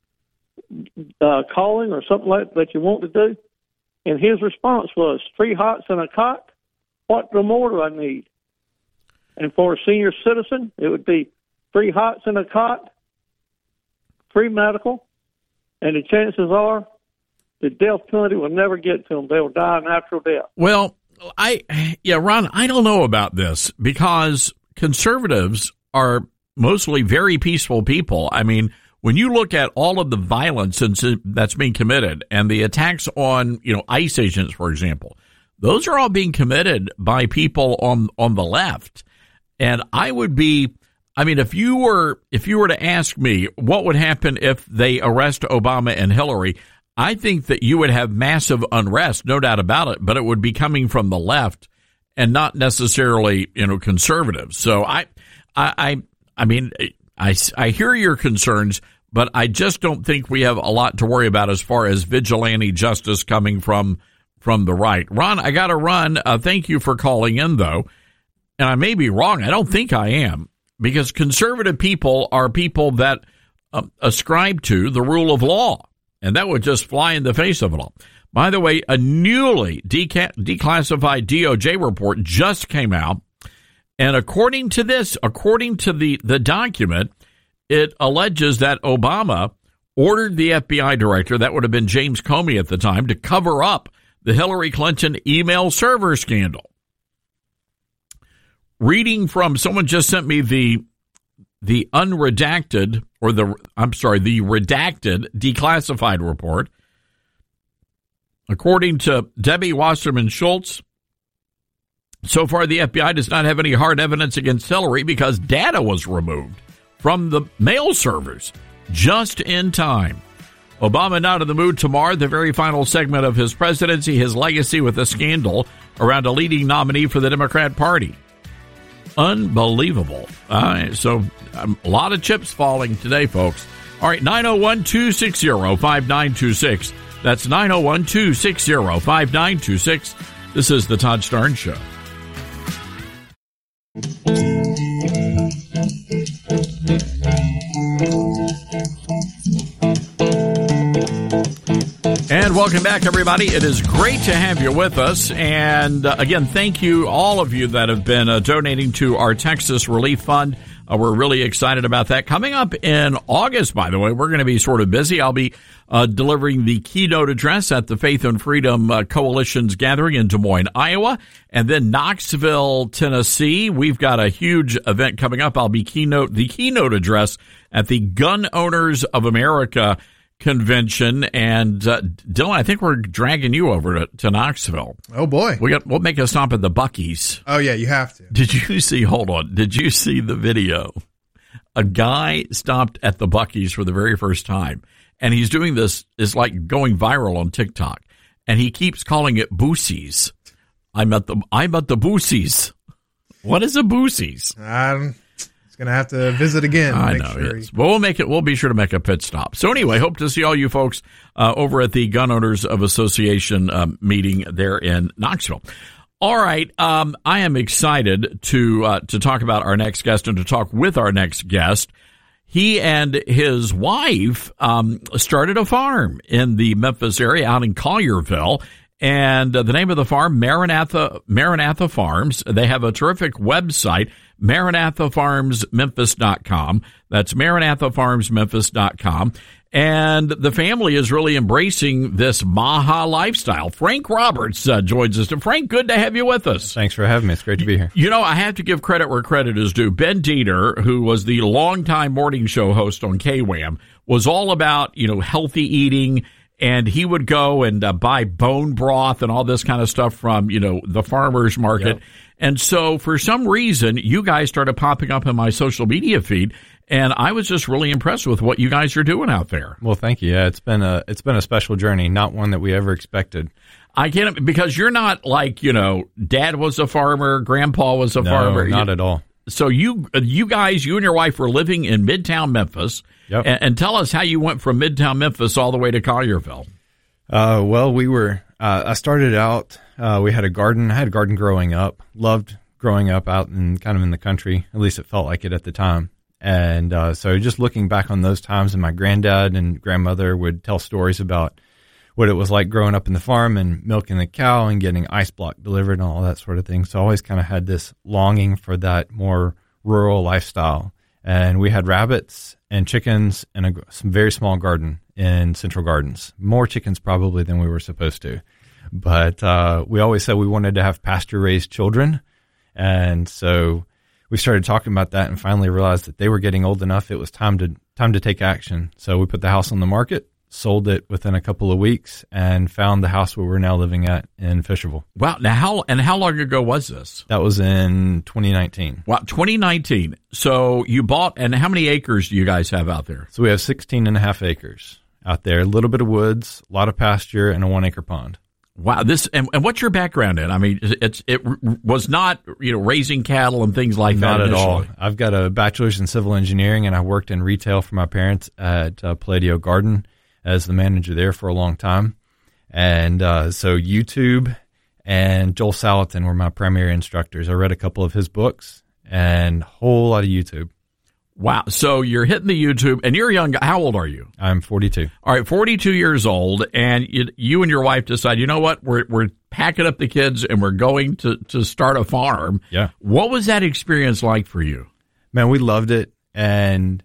uh, calling or something like that you want to do?" And his response was, "Three hots and a cot? What more do I need?" And for a senior citizen, it would be three hots and a cot, free medical, and the chances are the death penalty will never get to them. They'll die a natural death. Well, I, yeah, Ron, I don't know about this because conservatives are mostly very peaceful people. I mean, when you look at all of the violence that's being committed and the attacks on, you know, ICE agents, for example, those are all being committed by people on, on the left. And I would be, I mean, if you were, if you were to ask me what would happen if they arrest Obama and Hillary, I think that you would have massive unrest, no doubt about it, but it would be coming from the left and not necessarily, you know, conservatives. So I, I, I, I mean, I, I hear your concerns, but I just don't think we have a lot to worry about as far as vigilante justice coming from, from the right. Ron, I got to run. Uh, thank you for calling in, though. And I may be wrong. I don't think I am, because conservative people are people that uh, ascribe to the rule of law. And that would just fly in the face of it all. By the way, a newly deca- declassified D O J report just came out. And according to this, according to the, the document, it alleges that Obama ordered the F B I director, that would have been James Comey at the time, to cover up the Hillary Clinton email server scandal. Reading from, someone just sent me the the unredacted, or the, I'm sorry, the redacted declassified report. According to Debbie Wasserman Schultz, so far the F B I does not have any hard evidence against Hillary because data was removed from the mail servers just in time. Obama not in the mood to mar the very final segment of his presidency, his legacy with a scandal around a leading nominee for the Democrat Party. Unbelievable. All right, so um, a lot of chips falling today, folks. All right, nine oh one, two six zero, five nine two six. That's nine oh one, two six zero, five nine two six. This is the Todd Starnes Show. And welcome back, everybody. It is great to have you with us. And uh, again, thank you, all of you that have been uh, donating to our Texas Relief Fund. Uh, we're really excited about that. Coming up in August, by the way, we're going to be sort of busy. I'll be uh, delivering the keynote address at the Faith and Freedom uh, Coalition's gathering in Des Moines, Iowa. And then Knoxville, Tennessee. We've got a huge event coming up. I'll be keynote the keynote address at the Gun Owners of America convention. And uh, Dylan, I think we're dragging you over to, to Knoxville. Oh boy, we got we'll make a stop at the Buc-ee's. Oh yeah, you have to. Did you see? Hold on. Did you see the video? A guy stopped at the Buc-ee's for the very first time, and he's doing this. Is like going viral on TikTok, and he keeps calling it Boosie's. I'm at the I'm at the Boosie's. What is a Boosie's? Um. Gonna have to visit again. I make know. Sure Yes. Well, we'll make it. We'll be sure to make a pit stop. So anyway, hope to see all you folks uh, over at the Gun Owners of Association um, meeting there in Knoxville. All right, um, I am excited to uh, to talk about our next guest and to talk with our next guest. He and his wife um, started a farm in the Memphis area, out in Collierville. And uh, the name of the farm, Maranatha Maranatha Farms. They have a terrific website, maranatha farms memphis dot com. That's maranatha farms memphis dot com. And the family is really embracing this Maha lifestyle. Frank Roberts uh, joins us. Frank, good to have you with us. Thanks for having me. It's great to be here. You know, I have to give credit where credit is due. Ben Dieter, who was the longtime morning show host on K W A M, was all about, you know, healthy eating. And he would go and uh, buy bone broth and all this kind of stuff from, you know, the farmer's market. Yep. And so for some reason, you guys started popping up in my social media feed. And I was just really impressed with what you guys are doing out there. Well, thank you. Yeah, it's been a it's been a special journey, not one that we ever expected. I can't, because you're not like, you know, Dad was a farmer, Grandpa was a no, farmer. Not at all. So you you guys, you and your wife were living in Midtown Memphis. Yep. And, and tell us how you went from Midtown Memphis all the way to Collierville. Uh, well, we were, uh, I started out, uh, we had a garden. I had a garden growing up. Loved growing up out in kind of in the country. At least it felt like it at the time. And uh, so just looking back on those times, and my granddad and grandmother would tell stories about what it was like growing up in the farm and milking the cow and getting ice block delivered and all that sort of thing. So I always kind of had this longing for that more rural lifestyle. And we had rabbits and chickens and a some very small garden in Central Gardens. More chickens probably than we were supposed to. But uh, we always said we wanted to have pasture-raised children. And so we started talking about that and finally realized that they were getting old enough. It was time to time to take action. So we put the house on the market, sold it within a couple of weeks, and found the house where we're now living at in Fisherville. Wow. Now, how and how long ago was this? That was in twenty nineteen. Wow, twenty nineteen. So you bought, and how many acres do you guys have out there? So we have sixteen and a half acres out there, a little bit of woods, a lot of pasture, and a one acre pond. Wow. This and, and what's your background in? I mean, it's it was not, you know, raising cattle and things like not that. Not at all. I've got a bachelor's in civil engineering, and I worked in retail for my parents at uh, Palladio Garden as the manager there for a long time. And uh, so YouTube and Joel Salatin were my primary instructors. I read a couple of his books and a whole lot of YouTube. Wow. So you're hitting the YouTube, and you're young. How old are you? I'm forty-two. All right, forty-two years old, and you, you and your wife decide, you know what, we're we're packing up the kids, and we're going to, to start a farm. Yeah. What was that experience like for you? Man, we loved it, and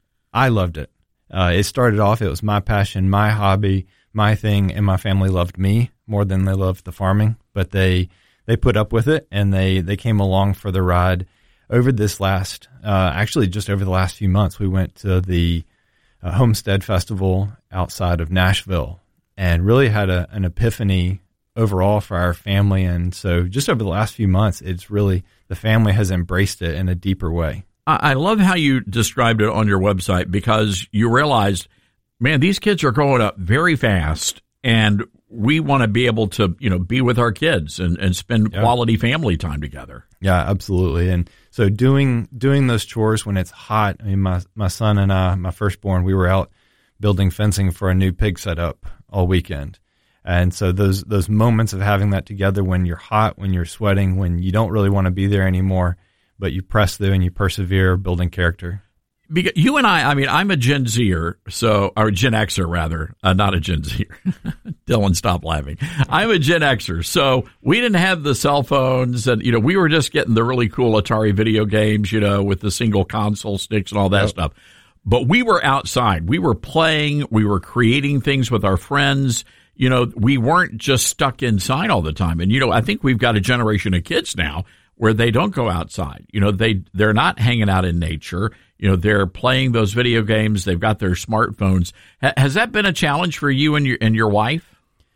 I loved it. Uh, it started off, it was my passion, my hobby, my thing, and my family loved me more than they loved the farming, but they they put up with it, and they, they came along for the ride. Over this last, uh, actually just over the last few months, we went to the uh, Homestead Festival outside of Nashville, and really had a, an epiphany overall for our family. And so just over the last few months, it's really, the family has embraced it in a deeper way. I love how you described it on your website, because you realized, man, these kids are growing up very fast, and we want to be able to, you know, be with our kids and, and spend Yeah. quality family time together. Yeah, absolutely. And so doing doing those chores when it's hot. I mean, my my son and I, my firstborn, we were out building fencing for a new pig setup all weekend. And so those those moments of having that together when you're hot, when you're sweating, when you don't really want to be there anymore, but you press through and you persevere, building character. Because you and I, I mean, I'm a Gen Zer, so, or Gen Xer rather, uh, not a Gen Zer. Dylan, stop laughing. I'm a Gen Xer, so we didn't have the cell phones, and, you know, we were just getting the really cool Atari video games, you know, with the single console sticks and all that Yep. stuff. But we were outside. We were playing. We were creating things with our friends. You know, we weren't just stuck inside all the time. And, you know, I think we've got a generation of kids now where they don't go outside. You know, they, they're not hanging out in nature. You know, they're playing those video games. They've got their smartphones. Ha- has that been a challenge for you and your and your wife?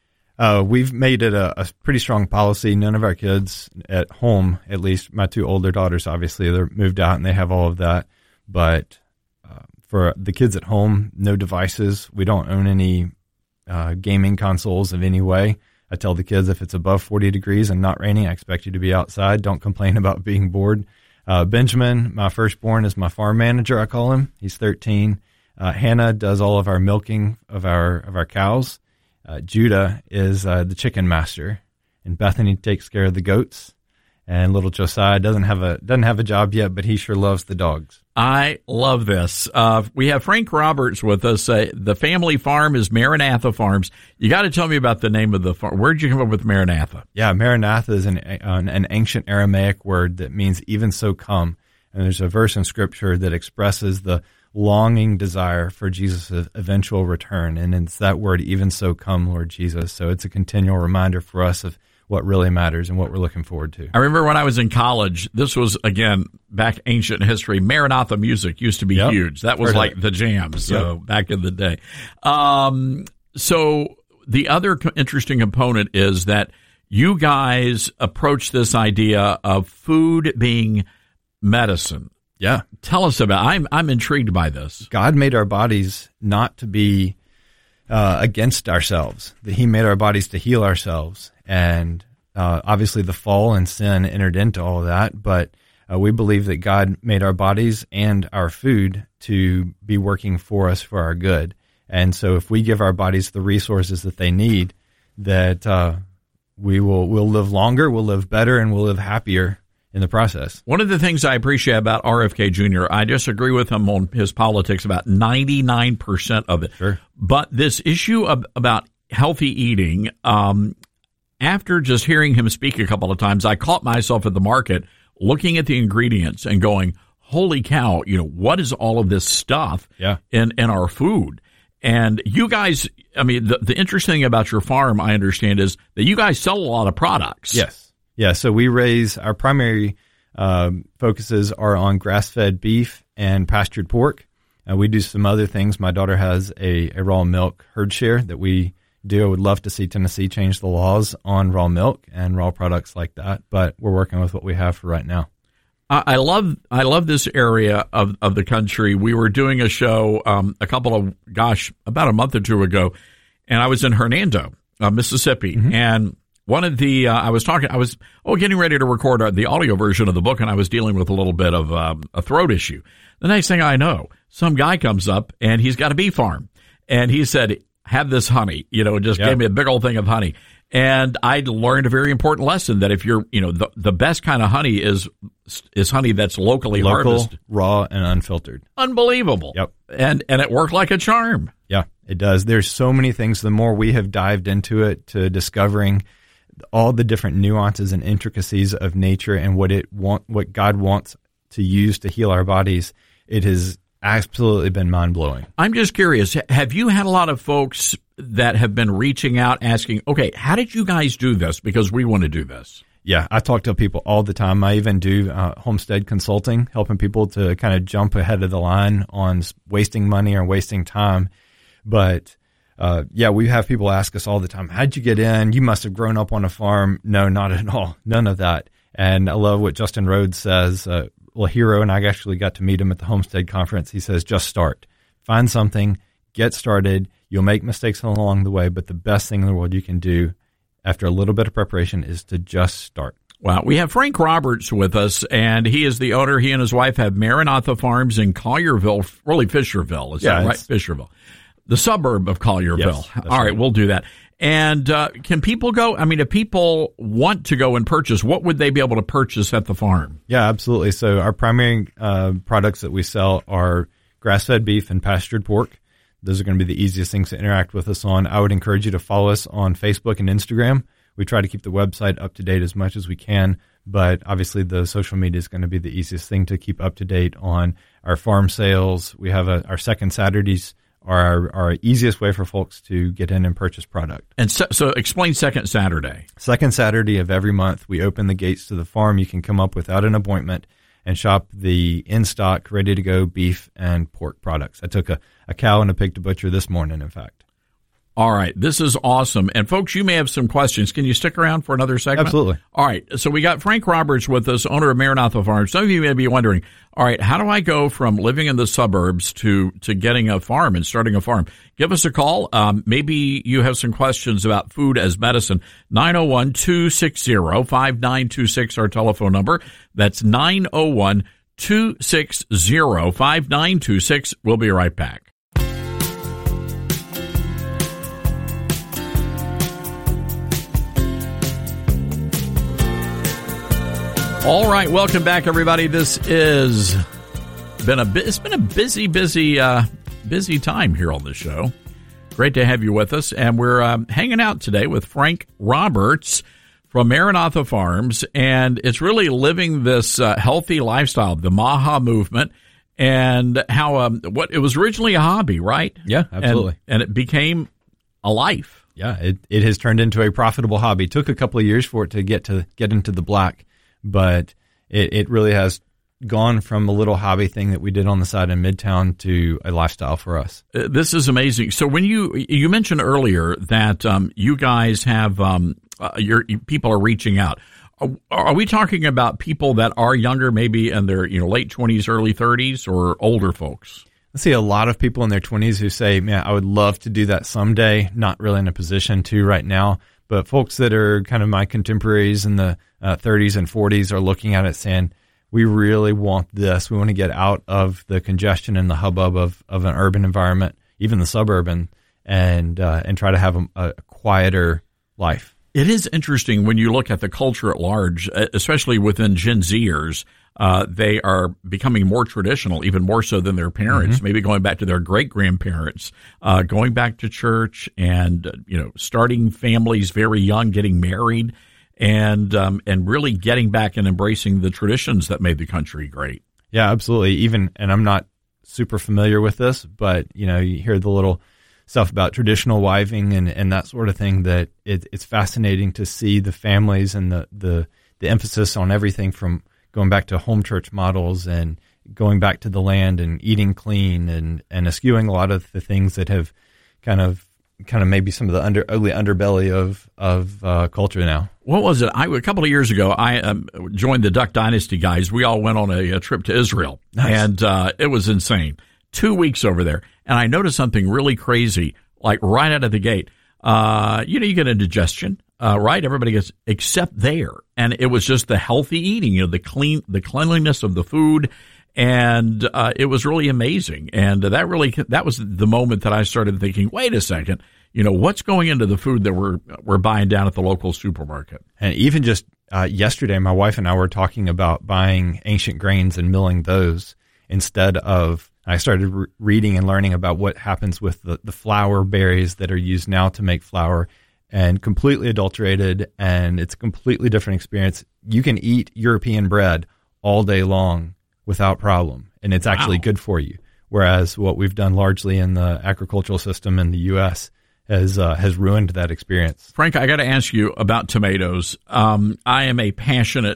Uh, we've made it a, a pretty strong policy. None of our kids at home, at least my two older daughters, obviously, they're moved out and they have all of that. But uh, for the kids at home, no devices. We don't own any uh, gaming consoles of any way. I tell the kids, if it's above forty degrees and not raining, I expect you to be outside. Don't complain about being bored. Uh, Benjamin, my firstborn, is my farm manager, I call him. He's thirteen. Uh, Hannah does all of our milking of our of our cows. Uh, Judah is uh, the chicken master, and Bethany takes care of the goats. And little Josiah doesn't have a doesn't have a job yet, but he sure loves the dogs. I love this. Uh, we have Frank Roberts with us. Uh, the family farm is Maranatha Farms. You got to tell me about the name of the farm. Where did you come up with Maranatha? Yeah, Maranatha is an, an an ancient Aramaic word that means even so come. And there's a verse in Scripture that expresses the longing desire for Jesus' eventual return. And it's that word, even so come, Lord Jesus. So it's a continual reminder for us of what really matters and what we're looking forward to. I remember when I was in college, this was, again, back ancient history. Maranatha music used to be Yep. huge. That was Heard like it. the jam, so Yep. back in the day. Um, so the other co- interesting component is that you guys approach this idea of food being medicine. Yeah. Tell us about I'm I'm intrigued by this. God made our bodies not to be uh, against ourselves. That He made our bodies to heal ourselves. And uh, obviously the fall and sin entered into all of that. But uh, we believe that God made our bodies and our food to be working for us for our good. And so if we give our bodies the resources that they need, that uh, we will we'll live longer, we'll live better, and we'll live happier in the process. One of the things I appreciate about R F K Junior, I disagree with him on his politics about ninety-nine percent of it. Sure. But this issue of, about healthy eating, um, after just hearing him speak a couple of times, I caught myself at the market looking at the ingredients and going, holy cow, you know, what is all of this stuff Yeah. in, in our food? And you guys, I mean, the, the interesting thing about your farm, I understand, is that you guys sell a lot of products. Yes. Yeah, so we raise, our primary um, focuses are on grass-fed beef and pastured pork. Uh, we do some other things. My daughter has a, a raw milk herd share that we do. I would love to see Tennessee change the laws on raw milk and raw products like that, but we're working with what we have for right now. I love I love this area of, of the country. We were doing a show um, a couple of, gosh, about a month or two ago, and I was in Hernando, uh, Mississippi, mm-hmm. and one of the, uh, I was talking, I was, oh, getting ready to record uh, the audio version of the book, and I was dealing with a little bit of um, a throat issue. The next thing I know, some guy comes up, and he's got a bee farm, and he said, have this honey, you know, just yep. gave me a big old thing of honey. And I learned a very important lesson that if you're, you know, the, the best kind of honey is is honey that's locally Local, harvested. raw, and unfiltered. Unbelievable. Yep. And and it worked like a charm. Yeah, it does. There's so many things. The more we have dived into it, to discovering all the different nuances and intricacies of nature and what it want, what God wants to use to heal our bodies, it has absolutely been mind-blowing. I'm just curious, have you had a lot of folks that have been reaching out asking, okay, how did you guys do this? Because we want to do this. Yeah, I talk to people all the time. I even do uh, homestead consulting, helping people to kind of jump ahead of the line on wasting money or wasting time. But uh, yeah, we have people ask us all the time, how'd you get in? You must have grown up on a farm. No, not at all. None of that. And I love what Justin Rhodes says. Uh, well, Hero and I actually got to meet him at the Homestead Conference. He says, just start. Find something, get started. You'll make mistakes along the way, but the best thing in the world you can do after a little bit of preparation is to just start. Well, we have Frank Roberts with us, and he is the owner. He and his wife have Maranatha Farms in Collierville, really Fisherville. Is yeah, that right? Fisherville. The suburb of Collierville. Yes, All right. right, we'll do that. And uh, can people go? I mean, if people want to go and purchase, what would they be able to purchase at the farm? Yeah, absolutely. So our primary uh, products that we sell are grass-fed beef and pastured pork. Those are going to be the easiest things to interact with us on. I would encourage you to follow us on Facebook and Instagram. We try to keep the website up to date as much as we can, but obviously the social media is going to be the easiest thing to keep up to date on. Our farm sales, we have a, our second Saturdays are our, our easiest way for folks to get in and purchase product. And so, so explain Second Saturday. Second Saturday of every month, we open the gates to the farm. You can come up without an appointment and shop the in-stock, ready-to-go beef and pork products. I took a, a cow and a pig to butcher this morning, in fact. All right. This is awesome. And folks, you may have some questions. Can you stick around for another segment? Absolutely. All right. So we got Frank Roberts with us, owner of Maranatha Farms. Some of you may be wondering, all right, how do I go from living in the suburbs to, to getting a farm and starting a farm? Give us a call. Um, maybe you have some questions about food as medicine. nine oh one, two six zero, five nine two six, our telephone number. That's nine oh one, two six zero, five nine two six. We'll be right back. All right, welcome back, everybody. This is been a it's been a busy, busy, uh, busy time here on the show. Great to have you with us, and we're um, hanging out today with Frank Roberts from Maranatha Farms, and it's really living this uh, healthy lifestyle, the Maha movement, and how um, what it was originally a hobby, right? Yeah, absolutely, and, and it became a life. Yeah, it it has turned into a profitable hobby. It took a couple of years for it to get to get into the black. But it, it really has gone from a little hobby thing that we did on the side in Midtown to a lifestyle for us. Uh, this is amazing. So when you you mentioned earlier that um, you guys have um, uh, your people are reaching out. Are, are we talking about people that are younger, maybe in their you know late twenties, early thirties, or older folks? I see a lot of people in their twenties who say, "Man, I would love to do that someday." Not really in a position to right now. But folks that are kind of my contemporaries in the uh, thirties and forties are looking at it saying, we really want this. We want to get out of the congestion and the hubbub of, of an urban environment, even the suburban, and uh, and try to have a, a quieter life. It is interesting when you look at the culture at large, especially within Gen Zers. Uh, they are becoming more traditional, even more so than their parents, mm-hmm. maybe going back to their great-grandparents, uh, going back to church and, uh, you know, starting families very young, getting married, and um, and really getting back and embracing the traditions that made the country great. Yeah, absolutely. Even, and I'm not super familiar with this, but, you know, you hear the little stuff about traditional wiving and, and that sort of thing, that it, it's fascinating to see the families and the, the, the emphasis on everything from going back to home church models and going back to the land and eating clean and, and eschewing a lot of the things that have kind of kind of maybe some of the under, ugly underbelly of of uh, culture now. What was it? I, a couple of years ago, I um, joined the Duck Dynasty guys. We all went on a, a trip to Israel, nice. and uh, it was insane. Two weeks over there, and I noticed something really crazy, like right out of the gate. Uh, you know, you get indigestion. Uh, right, everybody gets except there, and it was just the healthy eating, you know, the clean, the cleanliness of the food, and uh, it was really amazing. And that really, that was the moment that I started thinking, wait a second, you know, what's going into the food that we're we're buying down at the local supermarket? And even just uh, yesterday, my wife and I were talking about buying ancient grains and milling those instead of. I started re- reading and learning about what happens with the, the flour berries that are used now to make flour. And completely adulterated, and it's a completely different experience. You can eat European bread all day long without problem, and it's actually wow. good for you. Whereas what we've done largely in the agricultural system in the U S has uh, has ruined that experience. Frank, I got to ask you about tomatoes. Um, I am a passionate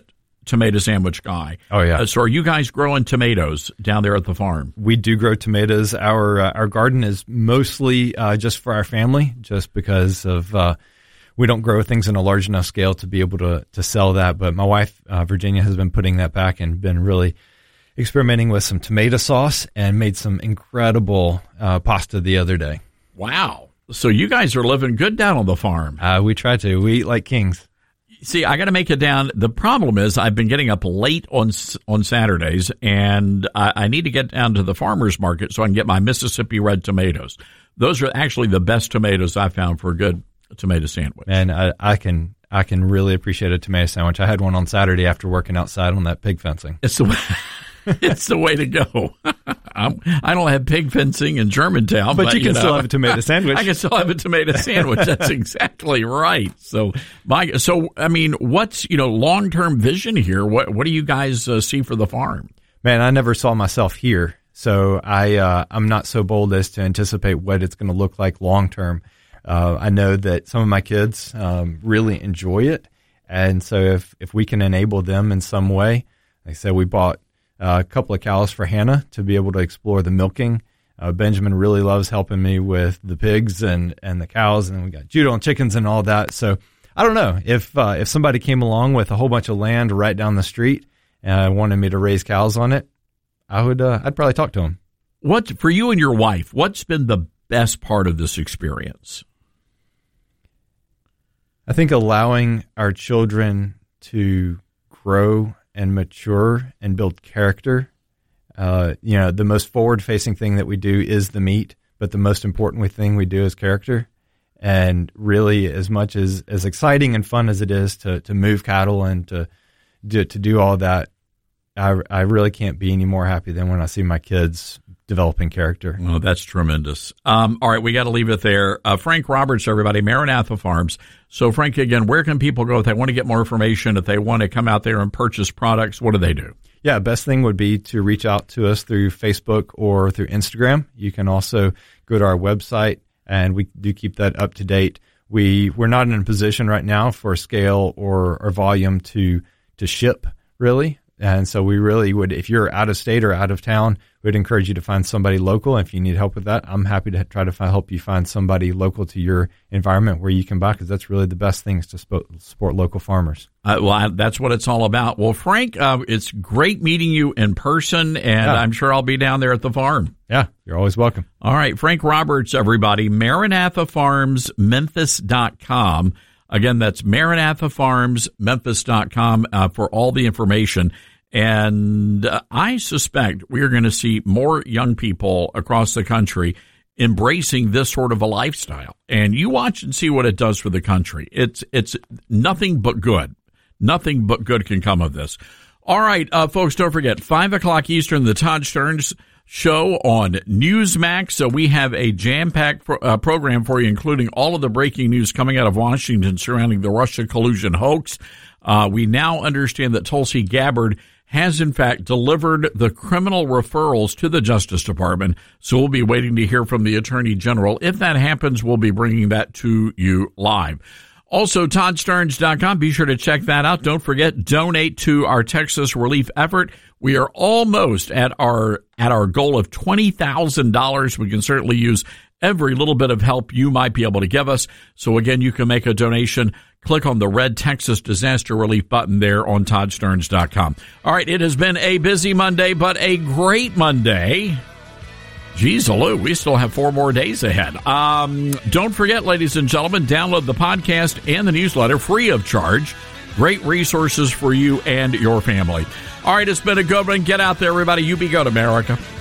tomato sandwich guy. Oh, yeah. Uh, so are you guys growing tomatoes down there at the farm? We do grow tomatoes. Our uh, our garden is mostly uh, just for our family, just because of uh, we don't grow things in a large enough scale to be able to, to sell that. But my wife, uh, Virginia, has been putting that back and been really experimenting with some tomato sauce and made some incredible uh, pasta the other day. Wow. So you guys are living good down on the farm. Uh, we try to. We eat like kings. See, I got to make it down. The problem is I've been getting up late on on Saturdays, and I, I need to get down to the farmer's market so I can get my Mississippi red tomatoes. Those are actually the best tomatoes I found for a good tomato sandwich. And I, I can I can really appreciate a tomato sandwich. I had one on Saturday after working outside on that pig fencing. It's the way, it's the way to go. I'm, I don't have pig fencing in Germantown, but, but you can you know, still have a tomato sandwich. I can still have a tomato sandwich. That's exactly right. So, my so I mean, what's you know long term vision here? What what do you guys uh, see for the farm? Man, I never saw myself here, so I uh, I'm not so bold as to anticipate what it's going to look like long term. Uh, I know that some of my kids um, really enjoy it, and so if if we can enable them in some way, like I said, we bought Uh, a couple of cows for Hannah to be able to explore the milking. Uh, Benjamin really loves helping me with the pigs and, and the cows, and we got judo and chickens and all that. So I don't know if uh, if somebody came along with a whole bunch of land right down the street and wanted me to raise cows on it, I would uh, I'd probably talk to them. What for you and your wife? What's been the best part of this experience? I think allowing our children to grow and mature and build character. Uh, you know, the most forward-facing thing that we do is the meat, but the most important thing we do is character. And really, as much as, as exciting and fun as it is to, to move cattle and to do, to do all that, I, I really can't be any more happy than when I see my kids developing character. Well, that's tremendous. Um, all right, we got to leave it there. Uh, Frank Roberts, everybody, Maranatha Farms. So, Frank, again, where can people go if they want to get more information, if they want to come out there and purchase products? What do they do? Yeah, best thing would be to reach out to us through Facebook or through Instagram. You can also go to our website, and we do keep that up to date. We, we're not in a position right now for scale or, or volume to to ship, really. And so we really would, if you're out of state or out of town, we'd encourage you to find somebody local. If you need help with that, I'm happy to try to find, help you find somebody local to your environment where you can buy, because that's really the best thing is to support, support local farmers. Uh, well, I, that's what it's all about. Well, Frank, uh, it's great meeting you in person, and yeah. I'm sure I'll be down there at the farm. Yeah, you're always welcome. All right, Frank Roberts, everybody, Maranatha Farms Memphis dot com. Again, that's Maranatha Farms Memphis dot com uh, for all the information. And uh, I suspect we're going to see more young people across the country embracing this sort of a lifestyle. And you watch and see what it does for the country. It's it's nothing but good. Nothing but good can come of this. All right, uh, folks, don't forget, five o'clock Eastern, the Todd Stearns Show on Newsmax. So we have a jam-packed pro- uh, program for you, including all of the breaking news coming out of Washington surrounding the Russia collusion hoax. Uh, we now understand that Tulsi Gabbard has, in fact, delivered the criminal referrals to the Justice Department. So we'll be waiting to hear from the Attorney General. If that happens, we'll be bringing that to you live. Also, Todd Stearns dot com. Be sure to check that out. Don't forget, donate to our Texas relief effort. We are almost at our at our goal of twenty thousand dollars. We can certainly use every little bit of help you might be able to give us. So, again, you can make a donation. Click on the red Texas Disaster Relief button there on Todd Stearns dot com. All right, it has been a busy Monday, but a great Monday. Geez, Lou, we still have four more days ahead. Um, don't forget, ladies and gentlemen, download the podcast and the newsletter free of charge. Great resources for you and your family. All right, it's been a good one. Get out there, everybody. You be good, America.